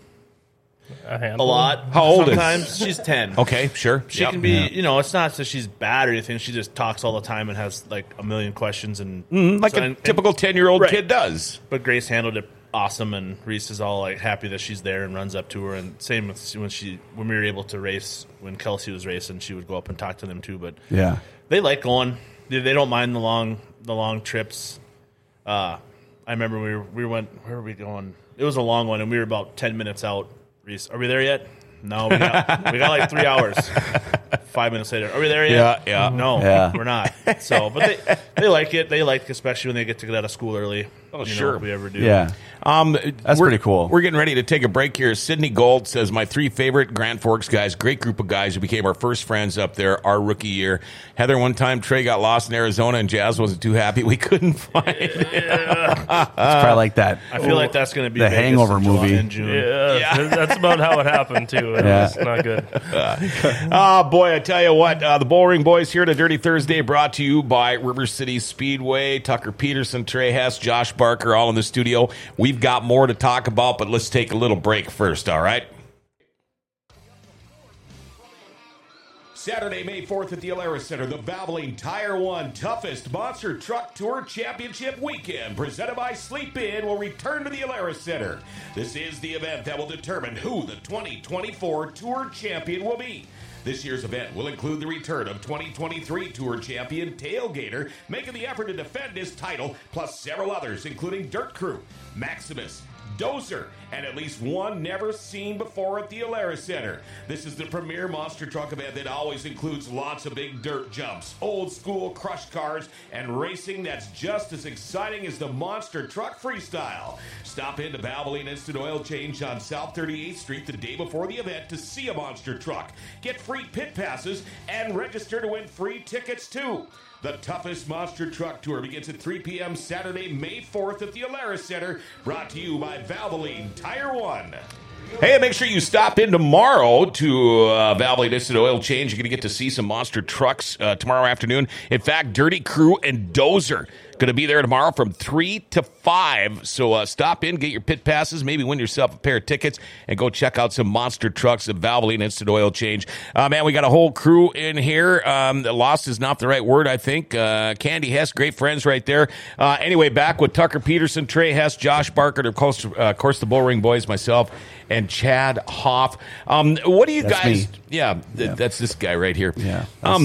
a lot. How old sometimes is she's 10. Okay, sure. She can be, it's not that she's bad or anything. She just talks all the time and has like a million questions and like a typical 10-year-old kid does. But Grace handled it awesome, and Reese is all like happy that she's there and runs up to her. And same with when we were able to race when Kelsey was racing, she would go up and talk to them too. But yeah, they like going. They don't mind the long trips. I remember we went. Where were we going? It was a long one, and we were about 10 minutes out. Reese, are we there yet? No, we got like 3 hours. 5 minutes later, are we there yet? Yeah. No, we're not. So, but they like it. They like, especially when they get to get out of school early. Oh, sure. If we ever do. Yeah. That's pretty cool. We're getting ready to take a break here. Sydney Gold says, my 3 favorite Grand Forks guys, great group of guys who became our first friends up there our rookie year. Heather, one time Trey got lost in Arizona and Jazz wasn't too happy we couldn't find it. It's probably like that. I feel like that's going to be the Vegas Hangover movie in June. Yeah, that's about how it happened too. It's not good. Boy, I tell you what, the Bullring Boys here to Dirty Thursday, brought to you by River City Speedway. Tucker Peterson, Trey Hess, Josh Barker, all in the studio. We've got more to talk about, but let's take a little break first, all right? Saturday, May 4th at the Alaris Center, the Valvoline Tire One Toughest Monster Truck Tour Championship Weekend, presented by Sleep In, will return to the Alaris Center. This is the event that will determine who the 2024 Tour Champion will be. This year's event will include the return of 2023 Tour Champion Tailgater, making the effort to defend his title, plus several others, including Dirt Crew, Maximus, Dozer, and at least one never seen before at the Alaris Center. This is the premier monster truck event that always includes lots of big dirt jumps, old school crush cars, and racing that's just as exciting as the monster truck freestyle. Stop into Valvoline Instant Oil Change on South 38th Street the day before the event to see a monster truck. Get free pit passes and register to win free tickets too. The toughest monster truck tour begins at 3 p.m. Saturday, May 4th at the Alaris Center, brought to you by Valvoline Tire One. Hey, make sure you stop in tomorrow to Valvoline Instant Oil Change. You're going to get to see some monster trucks tomorrow afternoon. In fact, Dirty Crew and Dozer going to be there tomorrow from 3 to 5. So stop in, get your pit passes, maybe win yourself a pair of tickets, and go check out some monster trucks at Valvoline Instant Oil Change. Man, we got a whole crew in here. Lost is not the right word, I think. Candy Hess, great friends right there. Anyway, back with Tucker Peterson, Trey Hess, Josh Barker, of course the Bullring Boys, myself, and Chad Hoff. What do you guys... Me. Yeah, that's this guy right here. Yeah.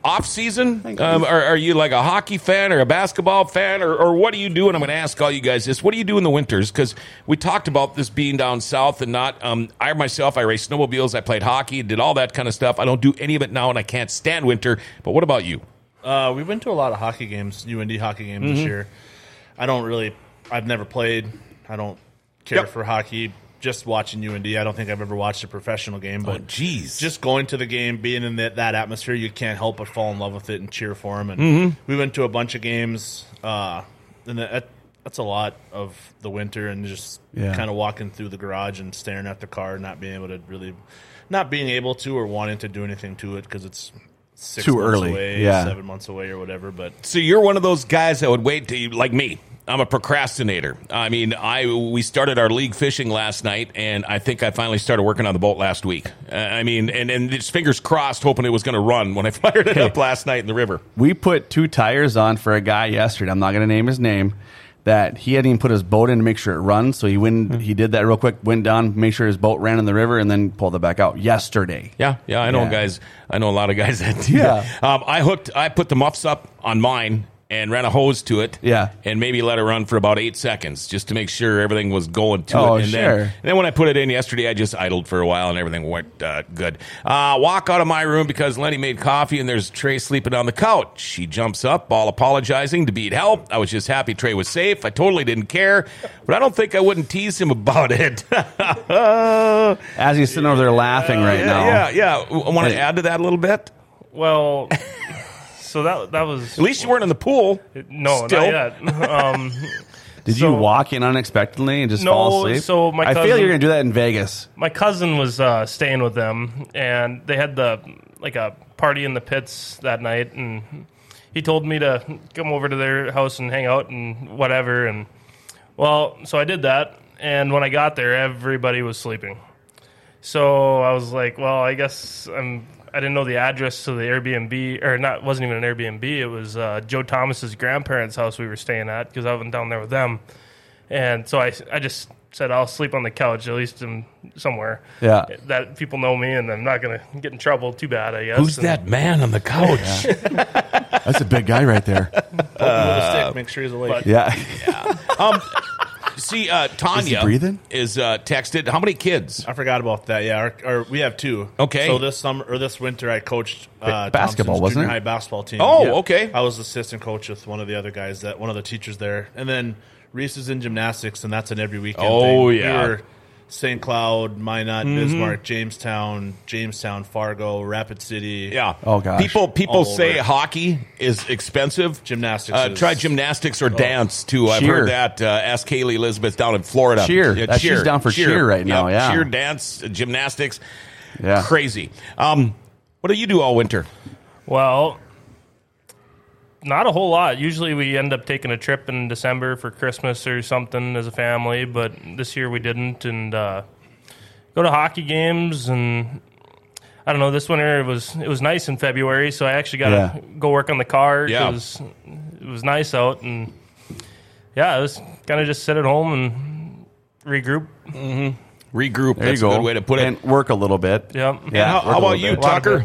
off season? Are you like a hockey fan or a basketball fan, or what do you do? And I'm going to ask all you guys this: what do you do in the winters? Because we talked about this being down south and not. I race snowmobiles. I played hockey, did all that kind of stuff. I don't do any of it now, and I can't stand winter. But what about you? We went to a lot of hockey games, UND hockey games this year. I've never played. I don't care for hockey. Just watching UND. I don't think I've ever watched a professional game. But just going to the game, being in that atmosphere, you can't help but fall in love with it and cheer for them. And we went to a bunch of games, and that's a lot of the winter, and just kind of walking through the garage and staring at the car, not being able to or wanting to do anything to it because it's 6 too months early, away, 7 months away, or whatever. But so you're one of those guys that would wait till like me. I'm a procrastinator. I mean, we started our league fishing last night, and I think I finally started working on the boat last week. And just fingers crossed, hoping it was going to run when I fired it up last night in the river. We put 2 tires on for a guy yesterday. I'm not going to name his name. That he hadn't even put his boat in to make sure it runs. So he did that real quick, went down, make sure his boat ran in the river, and then pulled it back out yesterday. Yeah, I know guys. I know a lot of guys that do that. I put the muffs up on mine and ran a hose to it. Yeah. And maybe let it run for about 8 seconds just to make sure everything was going to it. And then when I put it in yesterday, I just idled for a while and everything went good. Walk out of my room because Lenny made coffee and there's Trey sleeping on the couch. She jumps up, all apologizing to beat help. I was just happy Trey was safe. I totally didn't care, but I don't think I wouldn't tease him about it. As he's sitting over there laughing right now. Yeah. I want to add to that a little bit. Well, so that was... At least you weren't in the pool. No, Still. not yet. Did you walk in unexpectedly and just fall asleep? So I feel you're going to do that in Vegas. My cousin was staying with them, and they had a party in the pits that night, and he told me to come over to their house and hang out and whatever. And so I did that, and when I got there, everybody was sleeping. So I was like, well, I guess I didn't know the address to the Airbnb, or not, it wasn't even an Airbnb. It was Joe Thomas's grandparents' house we were staying at because I went down there with them. And so I just said, I'll sleep on the couch, at least somewhere. Yeah. That people know me and I'm not going to get in trouble too bad, I guess. Who's that man on the couch? That's a big guy right there. with a stick, make sure he's awake. Yeah. See, Tanya Is he breathing? is texted. How many kids? I forgot about that. Yeah, we have 2. Okay. So this winter, I coached basketball, Thompson's wasn't junior it? high basketball team. Oh, okay. I was assistant coach with one of the other guys, one of the teachers there, and then Reese is in gymnastics, and that's an every weekend. Oh, thing. yeah. We were St. Cloud, Minot, Bismarck, Jamestown, Fargo, Rapid City. Yeah. Oh, gosh. People All say over. hockey is expensive. Gymnastics is- Try gymnastics or dance, too. I've Cheer. heard that. Ask Kaylee Elizabeth down in Florida. Cheer. She's down for cheer right now, yeah. Cheer, dance, gymnastics. Yeah. Crazy. What do you do all winter? Well, not a whole lot. Usually we end up taking a trip in December for Christmas or something as a family, but this year we didn't. And go to hockey games, and I don't know. This winter it was nice in February, so I actually got to go work on the car because it was nice out. And it was kind of just sit at home and regroup. Regroup. There That's you a go. good way to put it. And work a little bit. Yep. Yeah. How work a about little you, bit. Tucker?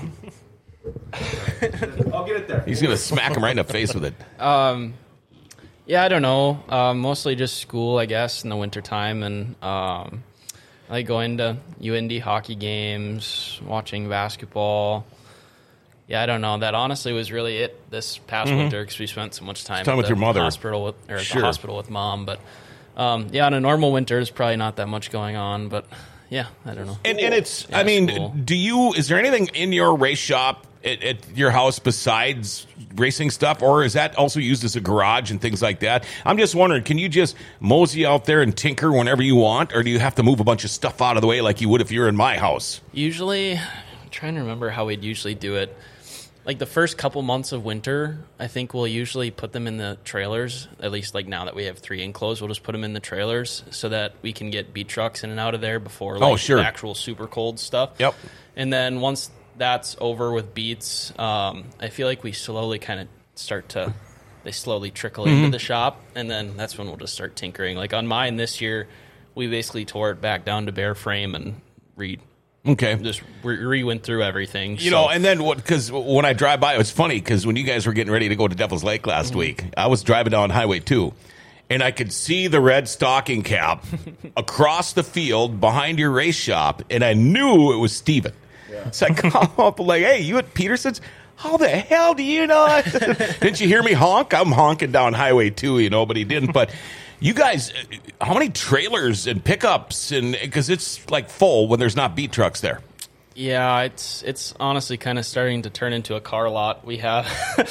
I'll get it there. He's going to smack him right in the face with it. Yeah, I don't know. Mostly just school, I guess, in the wintertime. And I like going to UND hockey games, watching basketball. Yeah, I don't know. That honestly was really it this past winter because we spent so much time with your mother. Hospital at the Sure. hospital with Mom. But on a normal winter, there's probably not that much going on. But yeah, I don't know. And it's, Yeah, I mean, school. is there anything in your race shop at your house besides racing stuff, or is that also used as a garage and things like that? I'm just wondering, can you just mosey out there and tinker whenever you want, or do you have to move a bunch of stuff out of the way like you would if you were in my house? Usually, I'm trying to remember how we'd usually do it. Like the first couple months of winter, I think we'll usually put them in the trailers. At least like now that we have 3 enclosed, we'll just put them in the trailers so that we can get beat trucks in and out of there before the actual super cold stuff. Yep. And then once that's over with beats, I feel like we slowly kind of they slowly trickle into the shop, and then that's when we'll just start tinkering. Like on mine this year, we basically tore it back down to bare frame and Okay. Just went through everything. You know, and then because when I drive by, it was funny because when you guys were getting ready to go to Devil's Lake last week, I was driving down Highway 2, and I could see the red stocking cap across the field behind your race shop, and I knew it was Steven. Yeah. So I call up like, hey, you at Peterson's? How the hell do you know? Didn't you hear me honk? I'm honking down Highway 2, but he didn't. But you guys, how many trailers and pickups? And because it's like full when there's not beat trucks there. Yeah, it's honestly kind of starting to turn into a car lot. We have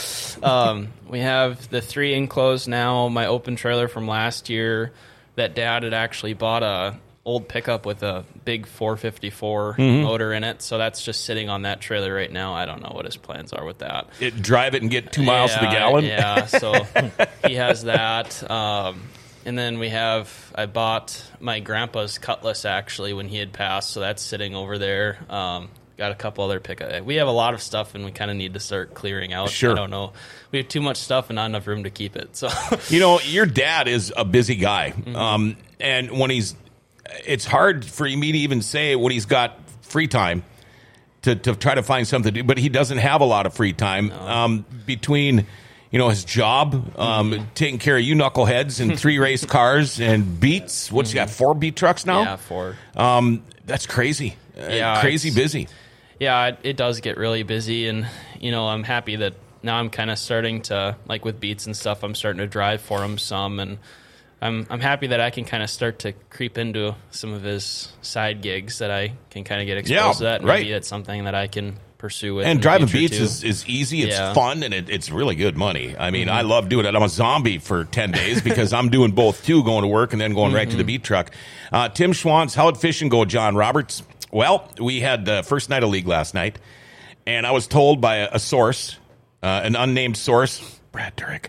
we have the 3 enclosed now. My open trailer from last year that Dad had actually bought a old pickup with a big 454 motor in it, so that's just sitting on that trailer right now. I don't know what his plans are with that. Drive it and get 2 miles to the gallon? Yeah, so he has that. And then I bought my grandpa's Cutlass actually when he had passed, so that's sitting over there. Got a couple other pickups. We have a lot of stuff, and we kind of need to start clearing out. Sure. I don't know. We have too much stuff and not enough room to keep it. So, your dad is a busy guy, and when it's hard for me to even say when he's got free time to try to find something to do, but he doesn't have a lot of free time between his job, taking care of you knuckleheads and 3 race cars and beats. What's he got, 4 beat trucks now? Yeah, 4. That's crazy. Yeah, crazy busy. Yeah, it does get really busy, and I'm happy that now I'm kind of starting to, like with beats and stuff, I'm starting to drive for him some, and I'm happy that I can kind of start to creep into some of his side gigs that I can kind of get exposed to that. Maybe it's something that I can pursue with. And driving beats is easy. It's fun, and it's really good money. I mean, I love doing it. I'm a zombie for 10 days because I'm doing both, too, going to work and then going right to the beat truck. Tim Schwantz, how'd fishing go, John Roberts? Well, we had the first night of league last night, and I was told by a source, an unnamed source, Brad Turek,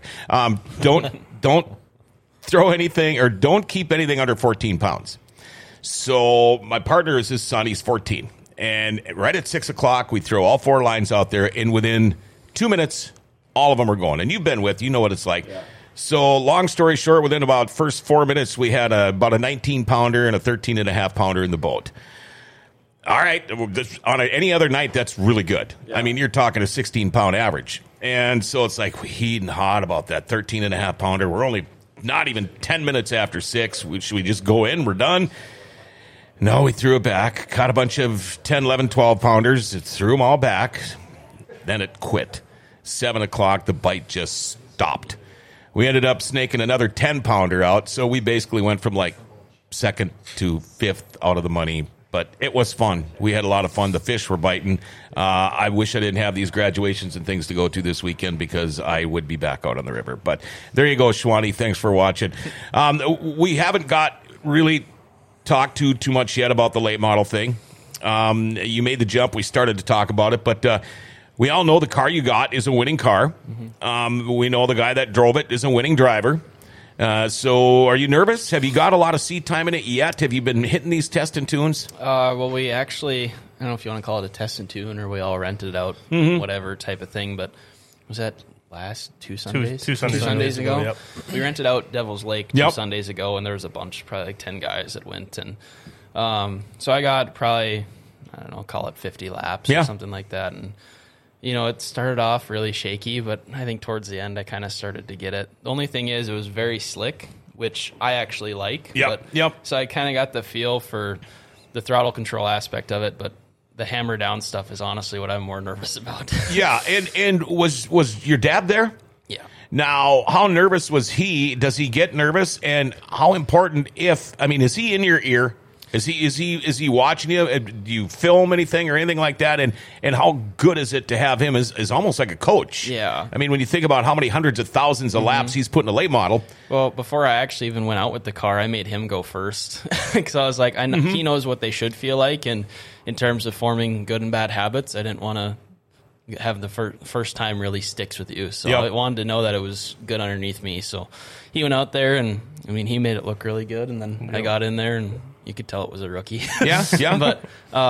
don't throw anything or don't keep anything under 14 pounds. So my partner is his son. He's 14. And right at 6 o'clock, we throw all 4 lines out there, and within 2 minutes, all of them are going. And you've been you know what it's like. Yeah. So long story short, within about first 4 minutes, we had about a 19-pounder and a 13.5-pounder in the boat. All right, on any other night, that's really good. Yeah. I mean, you're talking a 16-pound average. And so it's like we're heating hot about that 13.5-pounder. We're only not even 10 minutes after 6. Should we just go in? We're done. No, we threw it back, caught a bunch of 10, 11, 12-pounders, threw them all back. Then it quit. 7 o'clock, the bite just stopped. We ended up snaking another 10-pounder out, so we basically went from like 2nd to 5th out of the money. But it was fun. We had a lot of fun. The fish were biting. I wish I didn't have these graduations and things to go to this weekend because I would be back out on the river. But there you go, Schwani. Thanks for watching. We haven't got really talked too much yet about the late model thing. You made the jump. We started to talk about it. But we all know the car you got is a winning car. We know the guy that drove it is a winning driver. So are you nervous? Have you got a lot of seat time in it yet? Have you been hitting these test and tunes? Well, we actually, I don't know if you want to call it a test and tune or we all rented it out, whatever type of thing, but was that last 2 Sundays? Two Sundays ago? Yep. We rented out Devil's Lake 2 Sundays ago, and there was a bunch, probably like 10 guys that went, and so I got probably, I don't know, call it 50 laps or something like that, and it started off really shaky, but I think towards the end I kind of started to get it. The only thing is it was very slick, which I actually like. So I kind of got the feel for the throttle control aspect of it, but the hammer down stuff is honestly what I'm more nervous about. And was your dad there? Yeah. Now, how nervous was he? Does he get nervous? And how important is he in your ear? Is he watching you? Do you film anything or anything like that? And how good is it to have him as almost like a coach? Yeah. I mean, when you think about how many hundreds of thousands of laps he's put in a late model. Well, before I actually even went out with the car, I made him go first because I was like, I know he knows what they should feel like, and in terms of forming good and bad habits, I didn't want to have the first time really sticks with you. So I wanted to know that it was good underneath me. So he went out there, and he made it look really good, and then I got in there and you could tell it was a rookie. But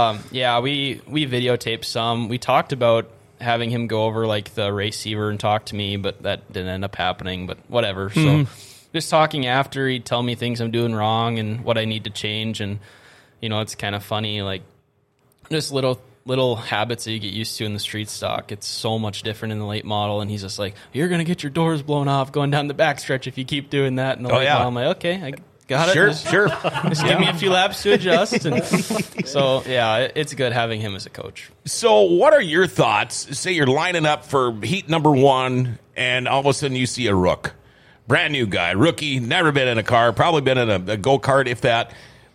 we videotaped some. We talked about having him go over like the receiver and talk to me, but that didn't end up happening. But whatever. So just talking after, he'd tell me things I'm doing wrong and what I need to change. And it's kind of funny. Like just little habits that you get used to in the street stock. It's so much different in the late model, and he's just like, you're going to get your doors blown off going down the backstretch if you keep doing that in the late model. I'm like, okay, I got it. Sure. Just give me a few laps to adjust. And so, yeah, it's good having him as a coach. So what are your thoughts? Say you're lining up for heat number 1, and all of a sudden you see a rook. Brand new guy, rookie, never been in a car, probably been in a go-kart, if that.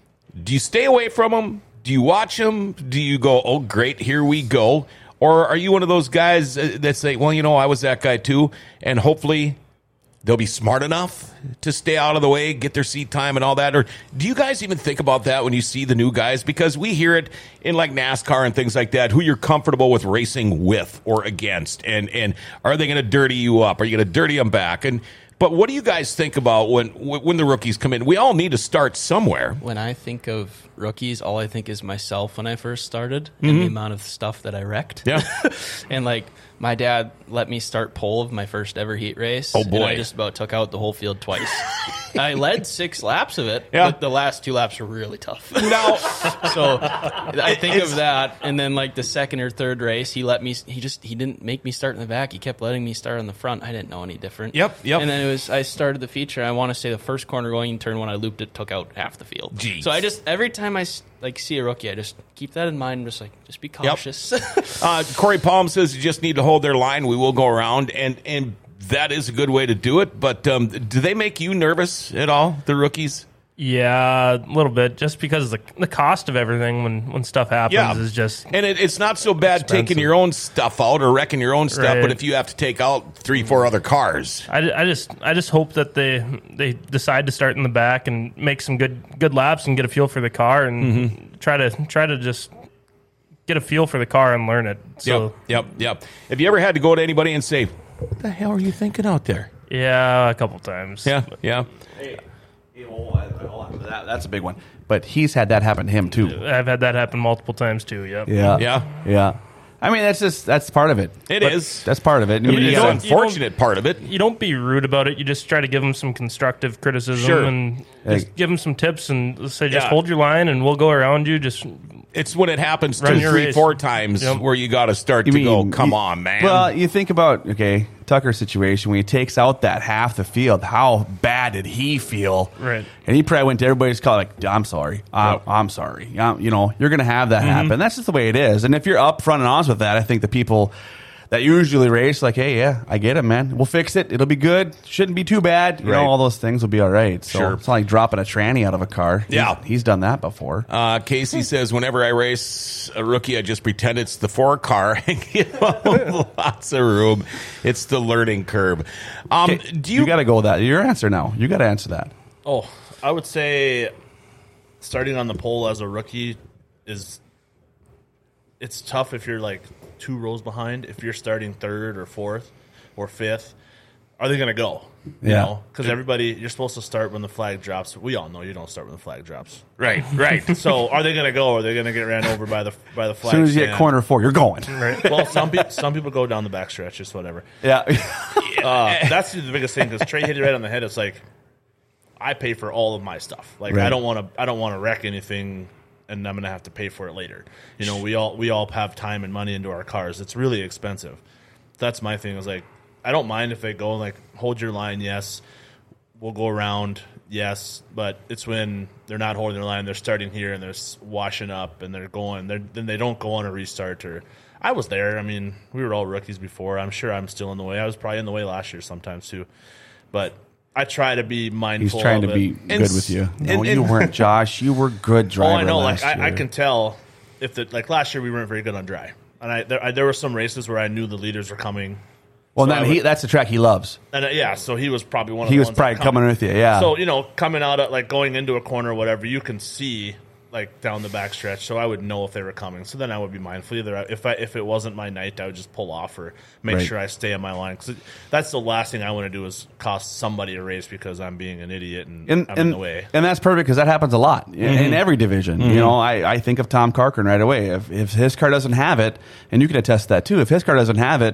Do you stay away from him? Do you watch him? Do you go, oh, great, here we go? Or are you one of those guys that say, well, I was that guy too, and hopefully they'll be smart enough to stay out of the way, get their seat time and all that? Or do you guys even think about that when you see the new guys? Because we hear it in like NASCAR and things like that, who you're comfortable with racing with or against. And are they going to dirty you up? Are you going to dirty them back? But what do you guys think about when the rookies come in? We all need to start somewhere. When I think of rookies, all I think is myself when I first started and the amount of stuff that I wrecked. Yeah. And like my dad let me start pole of my first ever heat race. Oh, boy. And I just about took out the whole field twice. I led 6 laps of it, Yeah. but the last 2 laps were really tough. Now, So I think of that, and then like the second or third race, he didn't make me start in the back. He kept letting me start on the front. I didn't know any different. Yep. And then I started the feature. I want to say the first corner going in turn when I looped it took out half the field. Jeez. So I just every time I see a rookie, I just keep that in mind. Just be cautious. Corey Palm says you just need to hold their line. We will go around, and that is a good way to do it. But do they make you nervous at all, the rookies? Yeah, a little bit, just because the cost of everything when stuff happens is just... And it's not so bad expensive. taking your own stuff out or wrecking your own stuff, Right. but if you have to take out 3-4 other cars. I just hope that they decide to start in the back and make some good laps and get a feel for the car and try to just get a feel for the car and learn it. So Yep. Have you ever had to go to anybody and say, what the hell are you thinking out there? yeah, a couple times. Yeah. That's a big one. But he's had that happen to him too. I've had that happen multiple times too. Yep. Yeah. I mean, that's part of it. It is. That's part of it. I mean, You it's don't- an unfortunate part of it. You don't be rude about it. You just try to give them some constructive criticism Sure. and just give them some tips and say, just Yeah. hold your line and we'll go around you. Just It's when it happens Run 2, your 3, race. 4 times Yep. where you got to start to go, come on, man. Well, you think about, Tucker's situation when he takes out that half the field, how bad did he feel? Right. And he probably went to everybody's call like, I'm sorry. I'm sorry. You're going to have that happen. That's just the way it is. And if you're upfront and honest with that, I think the people that usually race like, hey, yeah, I get it, man. We'll fix it. It'll be good. Shouldn't be too bad. You Right. know, all those things will be all right. So Sure. it's not like dropping a tranny out of a car. Yeah. He's done that before. Casey says, whenever I race a rookie, I just pretend it's the 4 car and give them lots of room. It's the learning curve. Do You got to go with that. Your answer now. You got to answer that. Oh, I would say starting on the pole as a rookie it's tough if you're like 2 rows behind. If you're starting 3rd or 4th or 5th, are they going to go? Yeah. Because you're supposed to start when the flag drops. We all know you don't start when the flag drops. Right. So are they going to go? Or are they going to get ran over by the flag? As soon as you hit stand? corner 4, you're going. Well, some people go down the backstretch, just whatever. Yeah. That's the biggest thing because Trey hit it right on the head. It's like I pay for all of my stuff. Like Right. I don't want to wreck anything, and I'm going to have to pay for it later. We all have time and money into our cars. It's really expensive. That's my thing. Is like I don't mind if they go like hold your line. Yes, we'll go around. Yes, but it's when they're not holding their line. They're starting here and they're washing up and they're going. Then they don't go on a restart. Or I was there. I mean, we were all rookies before. I'm sure I'm still in the way. I was probably in the way last year sometimes too. But I try to be mindful. He's trying of to it. be good with you. No, and- you weren't, Josh. You were good driver. Oh, I know. last Like I year. can tell if like last year we weren't very good on dry, and there were some races where I knew the leaders were coming. Well, So then I would- that's the track he loves. And so he was probably one of He the was ones probably that coming with you. Yeah. So coming out at like going into a corner or whatever, you can see like down the backstretch, so I would know if they were coming. So then I would be mindful. Either if it wasn't my night, I would just pull off or make Right. sure I stay on my line. Because that's the last thing I want to do is cost somebody a race because I'm being an idiot and I'm in the way. And that's perfect because that happens a lot in every division. You know, I think of Tom Carkin right away. If his car doesn't have it, and you can attest to that too, if his car doesn't have it,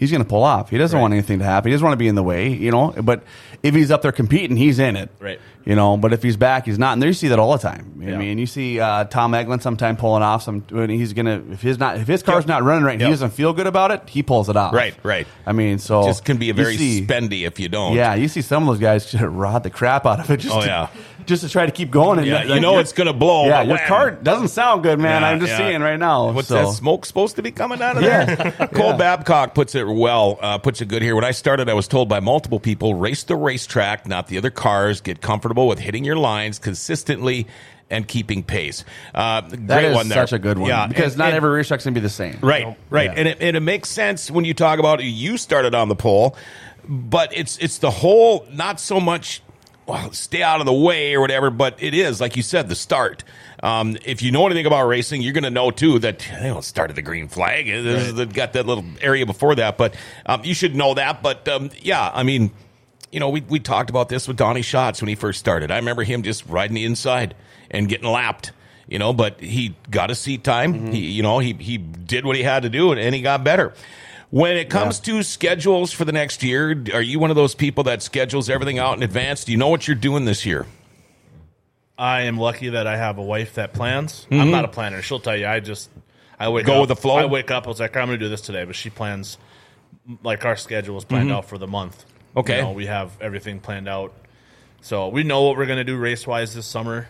he's going to pull off. He doesn't want anything to happen. He doesn't want to be in the way, you know. But if he's up there competing, he's in it, Right. You know. But if he's back, he's not. And there you see that all the time. I Yeah. mean, you see Tom Eglin sometime pulling off some. When he's gonna if his car's not running right, and he doesn't feel good about it, he pulls it off. Right. I mean, so Just can be a you very see- spendy if you don't. Yeah, you see some of those guys just rod the crap out of it. Just Oh, to, yeah. just to try to keep going. And Yeah, you know it's going to blow. Yeah, but your wham. car doesn't sound good, man. Yeah, I'm just yeah. seeing right now. What's so. that smoke supposed to be coming out of there? Cole Babcock puts it well, puts it good here. When I started, I was told by multiple people, race the racetrack, not the other cars. Get comfortable with hitting your lines consistently and keeping pace. That Great is one there. such a good one. Yeah, because not every racetrack's going to be the same. Right, right. Yeah. And it makes sense when you talk about you started on the pole, but it's the whole, not so much, well, stay out of the way or whatever, but it is, like you said, the start. If you know anything about racing, you're going to know, too, that they don't start at the green flag. They've got that little area before that, but you should know that. But, yeah, I mean, you know, we talked about this with Donnie Schatz when he first started. I remember him just riding the inside and getting lapped, you know, but he got a seat time. He did what he had to do, and he got better. When it comes to schedules for the next year, are you one of those people that schedules everything out in advance? Do you know what you're doing this year? I am lucky that I have a wife that plans. I'm not a planner. She'll tell you. I wake Go up, with the flow? I wake up. I was like, I'm going to do this today, but she plans. Like our schedule is planned out for the month. Okay. You know, we have everything planned out, so we know what we're going to do race wise this summer.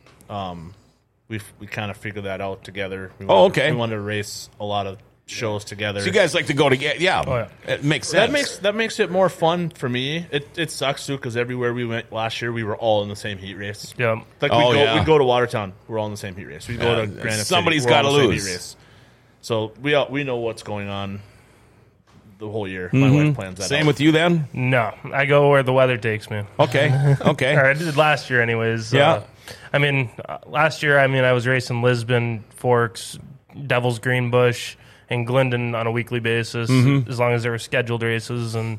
We kind of figured that out together. We okay. We wanted to race a lot of shows together. So you guys like to go together? Yeah, it makes sense. That makes it more fun for me. It sucks too because everywhere we went last year, we were all in the same heat race. Yeah. Like we'd go to Watertown, we're all in the same heat race. We go to Granite somebody's City, we're all gotta in the same lose. heat race. So we know what's going on the whole year. My wife plans that. Same out. with you then? No, I go where the weather takes me. Okay. Or I did last year, anyways. Yeah. Last year, I was racing Lisbon, Forks, Devil's Greenbush, and Glendon on a weekly basis, as long as there were scheduled races. And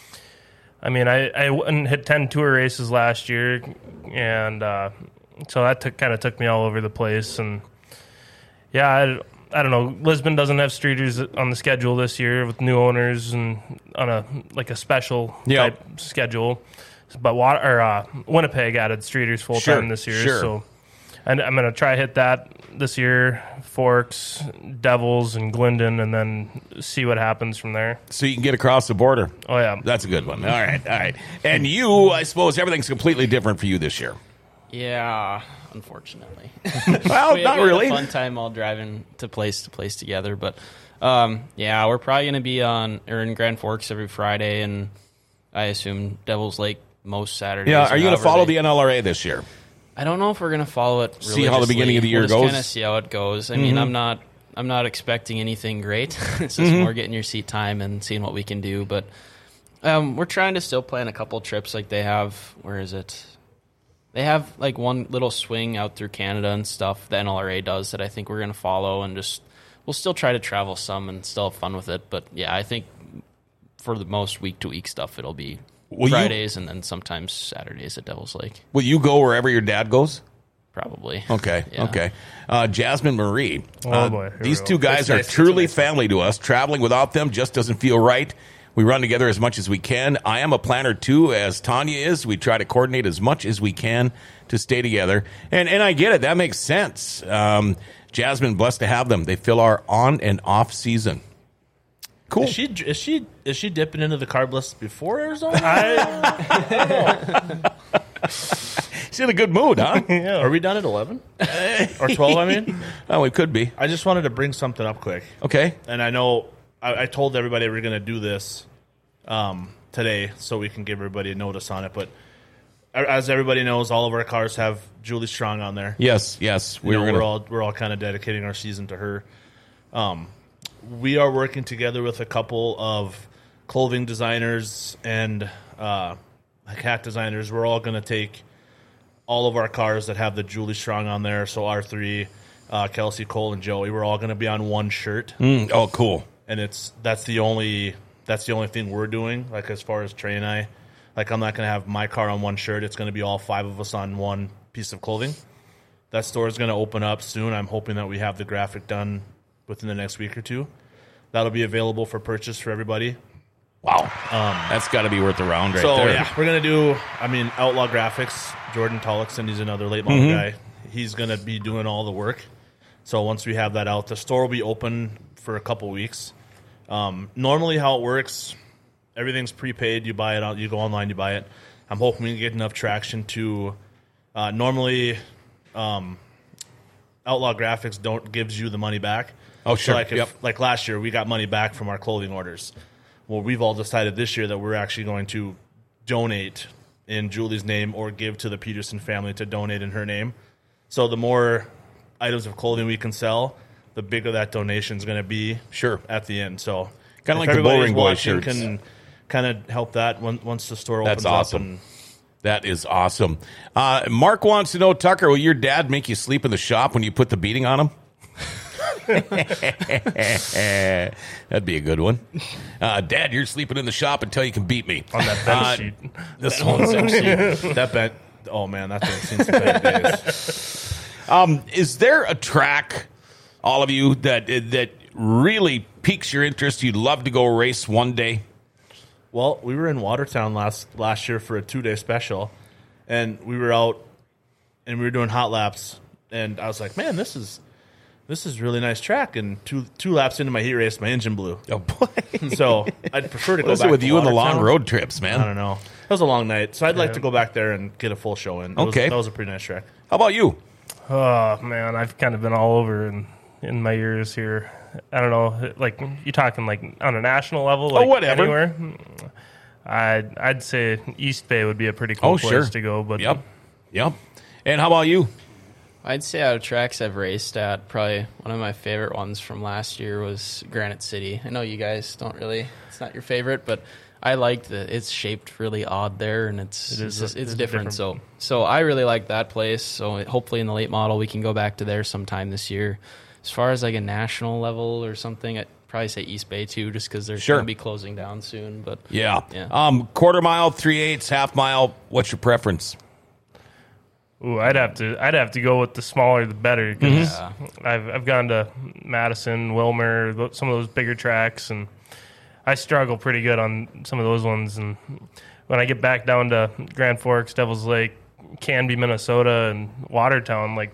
I went and hit 10 tour races last year, and so that took me all over the place. And yeah, I don't know. Lisbon doesn't have streeters on the schedule this year with new owners and on a special type schedule. But Winnipeg added streeters full time this year, so I'm going to try hit that this year. Forks, Devils, and Glendon, and then see what happens from there. So you can get across the border. Oh yeah, That's a good one. All right. And you, I suppose everything's completely different for you this year. Yeah, unfortunately. Well, we not had really. a fun time all driving to place together, but we're probably going to be in Grand Forks every Friday, and I assume Devil's Lake most Saturdays. Yeah, are you going to follow the? the NLRA this year? I don't know if we're going to follow it. See how the beginning of the year We'll just goes? kind of see how it goes. I mean, I'm not expecting anything great. It's just more getting your seat time and seeing what we can do. But we're trying to still plan a couple trips like they have. Where is it? They have like one little swing out through Canada and stuff. The NLRA does that. I think we're going to follow and we'll still try to travel some and still have fun with it. But yeah, I think for the most week to week stuff, it'll be Fridays and then sometimes Saturdays at Devil's Lake. Will you go wherever your dad goes? Probably. Okay, Yeah. okay. Jasmine Marie. Oh, boy. Here These we two go. guys It's are nice. It's truly a nice family to us. Traveling without them just doesn't feel right. We run together as much as we can. I am a planner too, as Tanya is. We try to coordinate as much as we can to stay together. And I get it. That makes sense. Jasmine, blessed to have them. They fill our on and off season. Cool. Is she dipping into the carb list before Arizona? She's in a good mood, huh? Are we done at 11 or 12? I mean, Oh, it could be. I just wanted to bring something up quick, Okay. and I know I told everybody we are going to do this today, so we can give everybody a notice on it. But as everybody knows, all of our cars have Julie Strong on there. Yes. We're all kind of dedicating our season to her. We are working together with a couple of clothing designers and hat designers. We're all going to take all of our cars that have the Julie Strong on there. So R3, Kelsey, Cole, and Joey. We're all going to be on one shirt, Oh, cool. and that's the only thing we're doing. Like as far as Trey and I, like I'm not going to have my car on one shirt. It's going to be all five of us on one piece of clothing. That store is going to open up soon. I'm hoping that we have the graphic done within the next week or two. That'll be available for purchase for everybody. Wow. That's got to be worth a round right So there. yeah, we're gonna do. I mean, Outlaw Graphics. Jordan Tullochson, he's another late model guy. He's gonna be doing all the work. So once we have that out, the store will be open for a couple weeks. Normally, how it works, everything's prepaid. You buy it out. You go online. You buy it. I'm hoping we get enough traction to. Normally, Outlaw Graphics gives you the money back. Oh, sure. So like, like last year, we got money back from our clothing orders. Well, we've all decided this year that we're actually going to donate in Julie's name or give to the Peterson family to donate in her name. So the more items of clothing we can sell, the bigger that donation is going to be. Sure. At the end. So Kinda if like the everybody Bowling who's Boy watching shirts. can kind of help that once the store opens That's awesome. up. And That is awesome. Mark wants to know, Tucker, will your dad make you sleep in the shop when you put the beating on him? That'd be a good one. Dad, you're sleeping in the shop until you can beat me. On that bench sheet. This one's actually. that bet. Oh man, that thing's seen some better days. Is there a track, all of you, that really piques your interest? You'd love to go race one day? Well, we were in Watertown last year for a 2-day special, and we were out and we were doing hot laps, and I was like, man, this is a really nice track. And two laps into my heat race, my engine blew. Oh boy! So I'd prefer to go What is back it with to you and the long Watertown. road trips, I man? don't know. It was a long night, so I'd like to go back there and get a full show in. Okay. That was a pretty nice track. How about you? Oh man, I've kind of been all over in my years here. I don't know, like you talking like on a national level, like whatever. anywhere. I'd say East Bay would be a pretty cool place to go. But Yep. And how about you? I'd say out of tracks I've raced at, probably one of my favorite ones from last year was Granite City. I know you guys don't really, it's not your favorite, but I liked that it's shaped really odd there, and it's different. So I really like that place. So hopefully in the late model we can go back to there sometime this year. As far as like a national level or something, I'd probably say East Bay too, just because they're going to be closing down soon. But Yeah. Quarter mile, 3/8, half mile. What's your preference? Ooh, I'd have to go with the smaller the better, because I've gone to Madison, Wilmer, some of those bigger tracks, and I struggle pretty good on some of those ones. And when I get back down to Grand Forks, Devil's Lake, Canby, Minnesota, and Watertown, like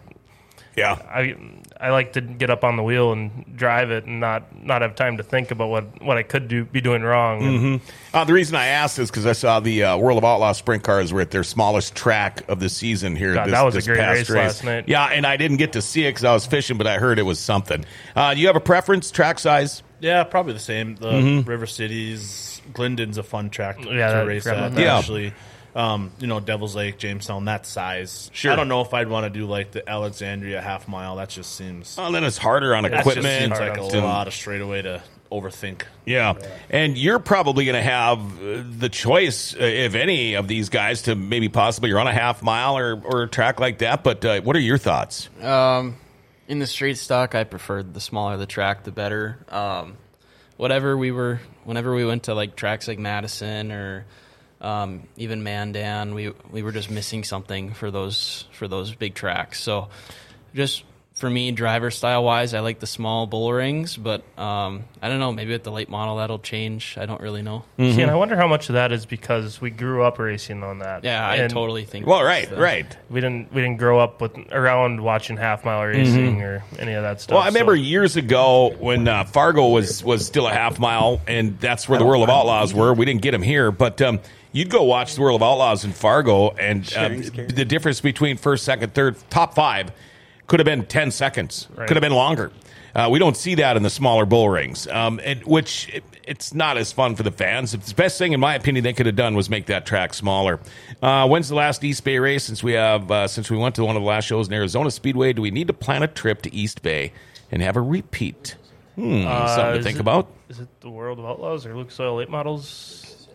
I like to get up on the wheel and drive it and not have time to think about what I could be doing wrong. The reason I asked is because I saw the World of Outlaws sprint cars were at their smallest track of the season here. God, that was a great race last night. Yeah, and I didn't get to see it because I was fishing, but I heard it was something. Do you have a preference, track size? Yeah, probably the same. The River Cities, Glendon's a fun track to race at. Yeah. Actually, Devil's Lake, Jamestown, that size. Sure. I don't know if I'd want to do like the Alexandria half mile. That just seems. Well, then it's harder on That just equipment. seems like a and- lot of straightaway to overthink. Yeah. And you're probably going to have the choice, if any, of these guys to maybe possibly run a half mile or a track like that. But what are your thoughts? in the straight stock, I preferred the smaller the track, the better. Whenever we went to like tracks like Madison or even Mandan, we were just missing something for those big tracks. So just for me, driver style wise, I like the small bull rings, but I don't know, maybe with the late model that'll change. I don't really know. Mm-hmm. See, and I wonder how much of that is because we grew up racing on that. Yeah, I totally think. Well, right. We didn't grow up around watching half mile racing or any of that stuff. Well, I remember years ago when Fargo was still a half mile, and that's where the World of Outlaws were. We didn't get them here, but you'd go watch the World of Outlaws in Fargo, and the difference between first, second, third, top five could have been 10 seconds. Right. Could have been longer. We don't see that in the smaller bull rings, it's not as fun for the fans. The best thing, in my opinion, they could have done was make that track smaller. When's the last East Bay race? Since we went to one of the last shows in Arizona Speedway, do we need to plan a trip to East Bay and have a repeat? Something to think about. Is it the World of Outlaws or Lucas Oil late models?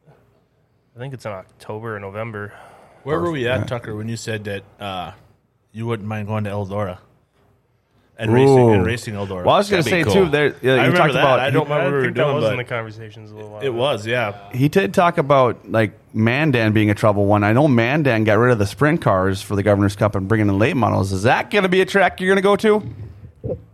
I think it's in October or November. Where were we at, Tucker, when you said that you wouldn't mind going to Eldora and racing Eldora? Well, I was going to say, That'd be cool. too, there, you I remember talked that. about... I don't remember what we were think that doing, was in but the conversations a little while it ago. was, yeah. He did talk about, like, Mandan being a trouble one. I know Mandan got rid of the sprint cars for the Governor's Cup and bringing in late models. Is that going to be a track you're going to go to?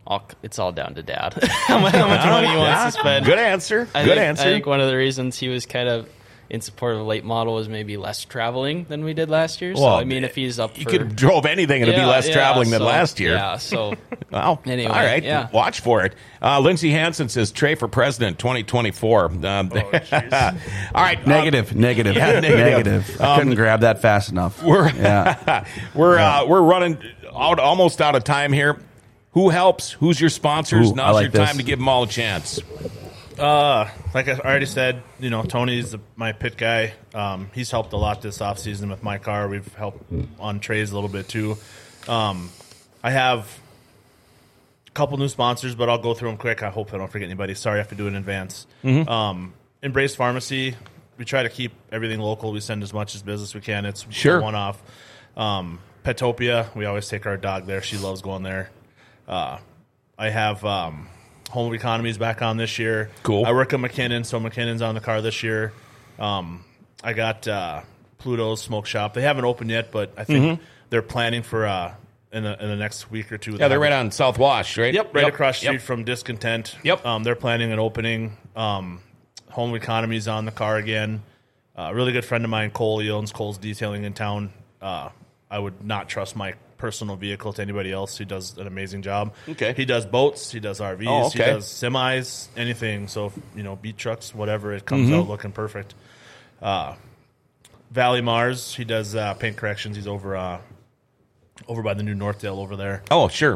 It's all down to Dad. how much money he wants to spend. Good answer. I Good think, answer. I think one of the reasons he was kind of in support of a late model was maybe less traveling than we did last year. So, Well, I mean, if he's up You for... could have drove anything and it'd be less traveling than so- last year. Yeah, so... Well, Anyway, all right. yeah. Watch for it. Lindsey Hansen says Trey for president 2024. All right. Negative. Yeah, negative. Couldn't grab that fast enough. We're Yeah. we're running almost out of time here. Who helps? Who's your sponsors? Ooh, I Now's like your this. time to give them all a chance. Like I already said, Tony's my pit guy. He's helped a lot this offseason with my car. We've helped on Trey's a little bit too. I have a couple new sponsors, but I'll go through them quick. I hope I don't forget anybody. Sorry, I have to do it in advance. Embrace Pharmacy. We try to keep everything local. We send as much as business we can. It's Sure. a one-off. Petopia. We always take our dog there. She loves going there. I have Home of Economies back on this year. Cool. I work at McKinnon, so McKinnon's on the car this year. I got Pluto's Smoke Shop. They haven't opened yet, but I think they're planning for in the next week or two. Yeah, they're right on South Wash, right? Yep, right across the street from Discontent. Yep. They're planning an opening. Home of Economy's on the car again. A really good friend of mine, Cole, he owns Cole's Detailing in town. I would not trust my personal vehicle to anybody else. He does an amazing job. Okay. He does boats. He does RVs. Oh, okay. He does semis, anything. So, beat trucks, whatever, it comes out looking perfect. Valley Mars, he does paint corrections. He's over by the new Northdale over there. Oh, sure.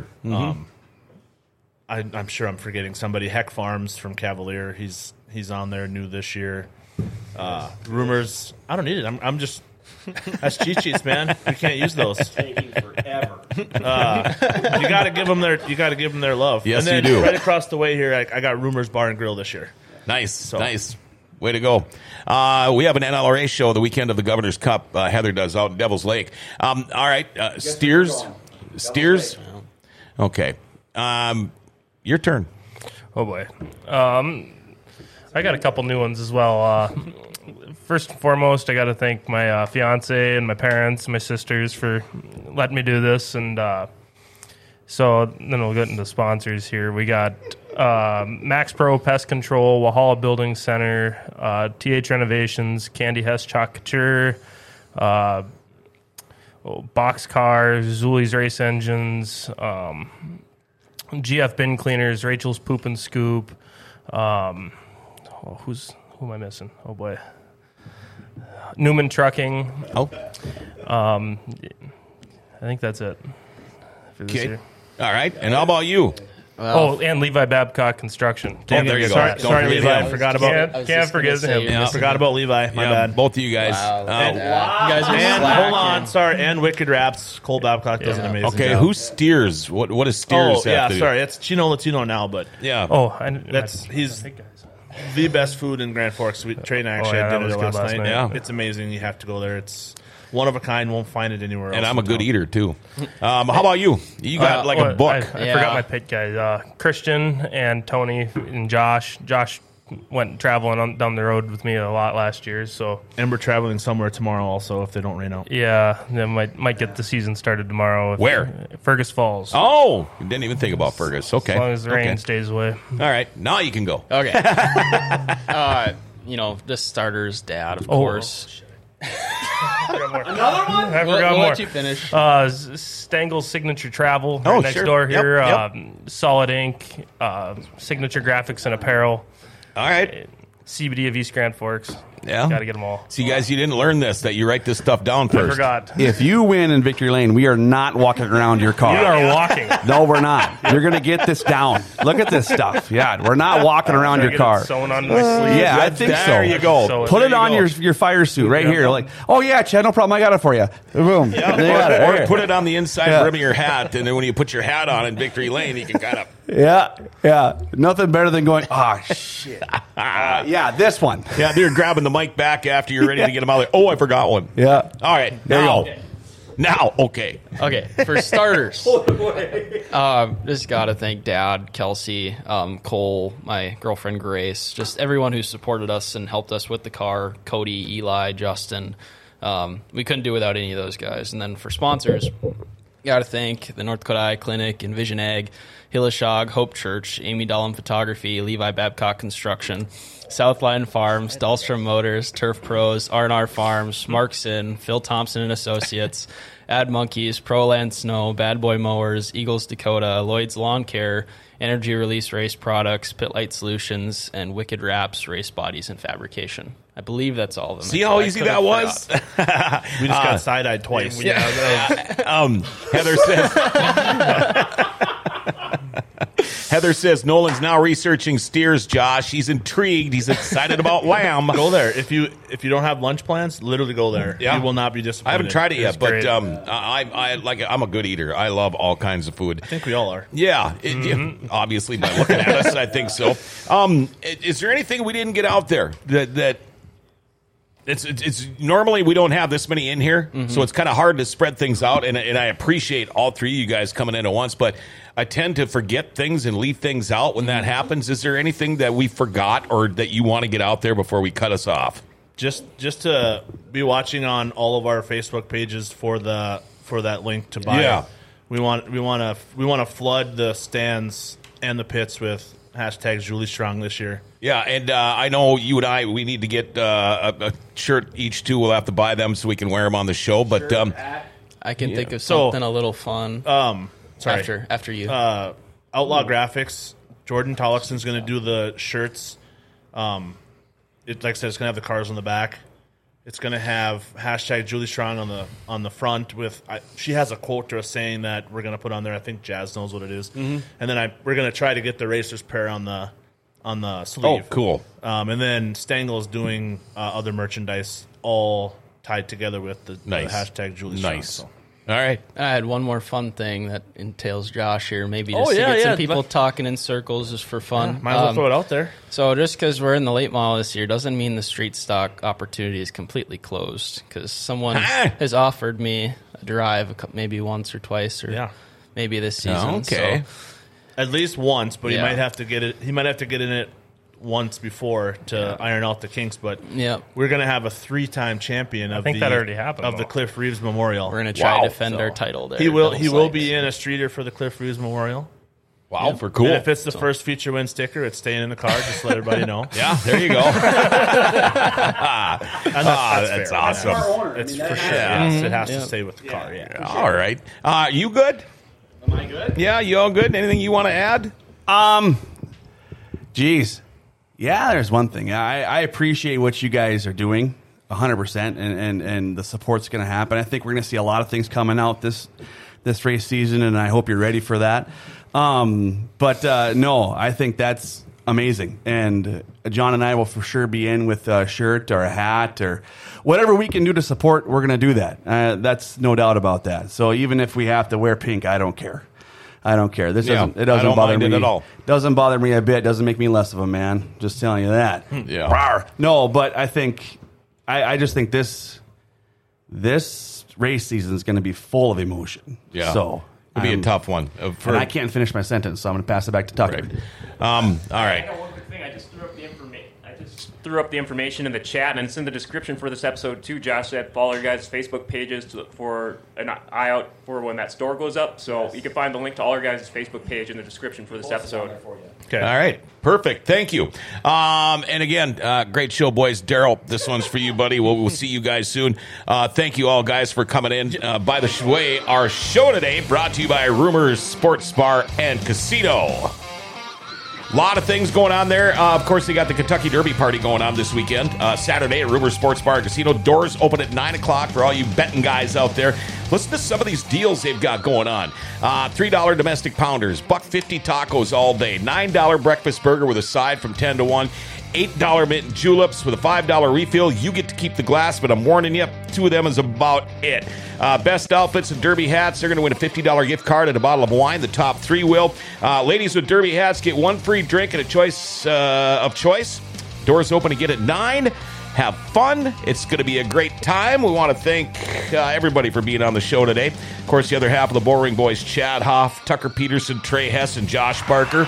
I'm sure I'm forgetting somebody. Heck Farms from Cavalier. He's on there new this year. Rumors. I don't need it. I'm just. That's cheat sheets, man. We can't use those. Taking forever. You got to give them their love. Yes, and then you do. Right across the way here, I got Rumors Bar and Grill this year. Nice. Way to go. We have an NLRA show the weekend of the Governor's Cup. Heather does out in Devil's Lake. All right. Steers. Okay. Your turn. Oh boy. I got a couple new ones as well. First and foremost, I got to thank my fiance and my parents, my sisters for letting me do this. And so then we'll get into sponsors here. We got Max Pro Pest Control, Walhalla Building Center, TH Renovations, Candy Hess Chalk Couture, Boxcar, Zuli's Race Engines, GF Bin Cleaners, Rachel's Poop and Scoop. Who am I missing? Oh boy. Newman Trucking. Oh. I think that's it for this Okay. year. All right. And how about you? And Levi Babcock Construction. Oh, there you go. Sorry, Don't sorry forget Levi. him. I forgot about Can't, I was can't just gonna forget say, him. Yeah. I forgot about Levi. My bad. Both of you guys. Wow. And, You guys are and slacking. hold on, sorry. And Wicked Raps. Cole Babcock does an amazing Okay. job. Who steers? What does steers Oh have yeah, to do? sorry. It's Chino Latino now, but Yeah. Oh, he's the best food in Grand Forks. Trey and I actually yeah, had that dinner was there good last last night. night. Yeah. It's amazing. You have to go there. It's one of a kind. Won't find it anywhere else. And I'm a in good town. eater too. How about you? You got like a book. I Yeah. forgot my pit guys. Christian and Tony and Josh. Josh went traveling down the road with me a lot last year, so And we're traveling somewhere tomorrow also if they don't rain out. yeah, they might get the season started tomorrow. Where? Fergus Falls. Oh, didn't even think about Fergus. Okay. As long as the rain Okay. stays away. All right. Now you can go. Okay. The starter's dad, of course. Another one? I We'll forgot more. let you finish. Stangel's Signature Travel Oh, right next sure. door Yep, here. yep. Solid Ink, Signature Graphics and Apparel, All right. CBD of East Grand Forks. Yeah. Got to get them all. See, guys, you didn't learn this, that you write this stuff down I first. forgot. If you win in Victory Lane, we are not walking around your car. We are walking. No, we're not. You're going to get this down. Look at this stuff. Yeah, we're not walking around your Get it car. sewn on my sleeve. Yeah, I think so. There you go. So Put There it you on go. your fire suit right here. Like, oh yeah, Chad, no problem. I got it for you. Boom. You got it. Or Here. put it on the inside Yeah. rim of your hat, and then when you put your hat on in Victory Lane, you can kind of. Yeah. Nothing better than going, oh, shit. Yeah, this one. Yeah, they're grabbing the mic back after you're ready to get them out of there. Oh, I forgot one. Yeah. All right. There you now. go. Now, okay. Okay, for starters, just got to thank Dad, Kelsey, Cole, my girlfriend Grace, just everyone who supported us and helped us with the car, Cody, Eli, Justin. We couldn't do without any of those guys. And then for sponsors, Got to thank the North Dakota Eye Clinic, Envision Ag, Hilleshog, Hope Church, Amy Dollum Photography, Levi Babcock Construction, Southline Farms, Dahlstrom Motors, Turf Pros, R&R Farms, Markson, Phil Thompson and Associates, Ad Monkeys, Proland Snow, Bad Boy Mowers, Eagles Dakota, Lloyd's Lawn Care, Energy Release Race Products, Pit Light Solutions, and Wicked Wraps Race Bodies and Fabrication. I believe that's all of them. See how easy that was? We just got side-eyed twice. Heather says Nolan's now researching steers, Josh. He's intrigued. He's excited about lamb. Go there. If you don't have lunch plans, literally go there. Yeah. You will not be disappointed. I haven't tried it yet, but great. I'm a good eater. I love all kinds of food. I think we all are. Yeah, yeah, obviously by looking at us, I think so. Is there anything we didn't get out there that it's normally we don't have this many in here, so it's kind of hard to spread things out, and I appreciate all three of you guys coming in at once, but I tend to forget things and leave things out when that happens. Is there anything that we forgot or that you want to get out there before we cut us off? Just to be watching on all of our Facebook pages for that link to buy. Yeah. We want to flood the stands and the pits with hashtag Julie Strong this year. Yeah, and I know you and we need to get a shirt each two. We'll have to buy them so we can wear them on the show. But I can think of So, something a little fun Sorry. after you. Outlaw Graphics, Jordan Tollickson's going to do the shirts. Like I said, it's going to have the cars on the back. It's going to have hashtag Julie Strong on the front. She has a quote to us saying that we're going to put on there. I think Jazz knows what it is. And then we're going to try to get the Racers pair on the sleeve. oh, cool. And then Stengel is doing other merchandise all tied together with the Nice. hashtag Julie Strong. Nice. So. All right. I had one more fun thing that entails Josh here, maybe Oh, just to yeah, get some yeah. people talking in circles just for fun. Might as well throw it out there. So just because we're in the late model this year doesn't mean the street stock opportunity is completely closed, because someone has offered me a drive maybe once or twice or maybe this season. Okay. So, At least once, but he Yeah. might have to get it. He might have to get in it once before to iron out the kinks. But yeah, we're going to have a 3-time champion of think that already happened, of the though. Cliff Reeves Memorial. we're going to try Wow. to defend our title there. He will. Double He will Sykes. be in a streeter for the Cliff Reeves Memorial. Wow, for cool. And if it's the first feature win sticker, it's staying in the car. Just let everybody know. Yeah, there you go. And that's fair. awesome. Car owner. It's that for sure. happens. Yes, it has to stay with the car. Yeah. All right. You good? Am I good? Yeah, you all good? Anything you want to add? Geez. Yeah, there's one thing. I appreciate what you guys are doing 100%, and the support's going to happen. I think we're going to see a lot of things coming out this race season, and I hope you're ready for that. But no, I think that's amazing. And John and I will for sure be in with a shirt or a hat or whatever we can do to support, we're going to do that. That's no doubt about that. So even if we have to wear pink, I don't care. I don't care. It I doesn't don't bother mind it me at all. Doesn't bother me a bit. Doesn't make me less of a man. Just telling you that. Yeah. Rawr. No, but I think I just think this race season is going to be full of emotion. Yeah. So It'll be a I'm- tough one. And I can't finish my sentence, so I'm going to pass it back to Tucker. Right. All I right. got one quick thing. I just threw up the information in the chat, and it's in the description for this episode too. Josh said follow your guys' Facebook pages to look for an eye out for when that store goes up. So you can find the link to all your guys' Facebook page in the description for this episode. Okay. All right. Perfect. Thank you. And again, great show, boys. Daryl, this one's for you, buddy. We'll see you guys soon. Thank you all, guys, for coming in. By the way, our show today brought to you by Rumors Sports Bar and Casino. A lot of things going on there. Of course, they got the Kentucky Derby party going on this weekend. Saturday at Rumors Sports Bar and Casino. Doors open at 9 o'clock for all you betting guys out there. Listen to some of these deals they've got going on. $3 domestic pounders, $1.50 tacos all day, $9 breakfast burger with a side from 10 to 1, $8 mint juleps with a $5 refill. You get to keep the glass, but I'm warning you, 2 of them is about it. Best outfits and derby hats, they're going to win a $50 gift card and a bottle of wine. The top 3 will. Ladies with derby hats get 1 free drink and a choice of choice. Doors open again at 9. Have fun. It's going to be a great time. We want to thank everybody for being on the show today. Of course, the other half of the Bullring Boys, Chad Hoff, Tucker Peterson, Trey Hess, and Josh Barker.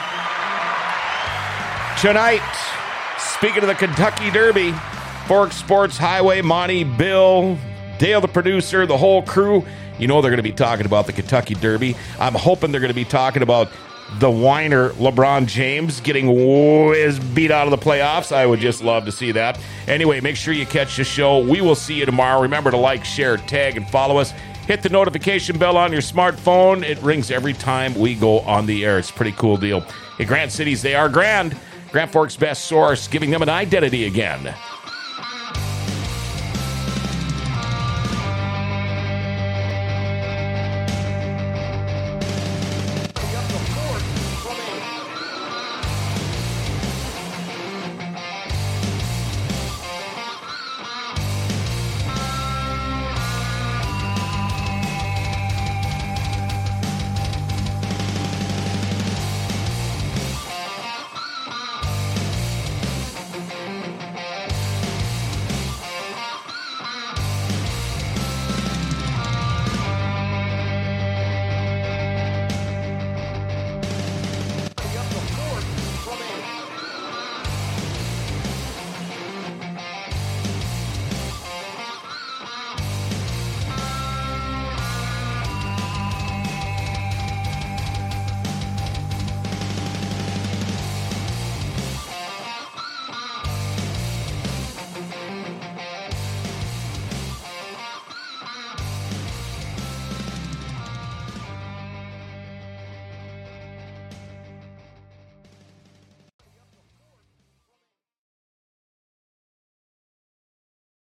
Tonight, speaking of the Kentucky Derby, Fork Sports Highway, Monty, Bill, Dale the producer, the whole crew You know they're going to be talking about the Kentucky Derby. I'm hoping they're going to be talking about the whiner LeBron James getting beat out of the playoffs. I would just love to see that. Anyway, make sure you catch the show. We will see you tomorrow. Remember to like, share, tag, and follow us. Hit the notification bell on your smartphone. It rings every time we go on the air. It's a pretty cool deal. Hey, Grand Cities, they are grand. Grand Forks' best source, giving them an identity again.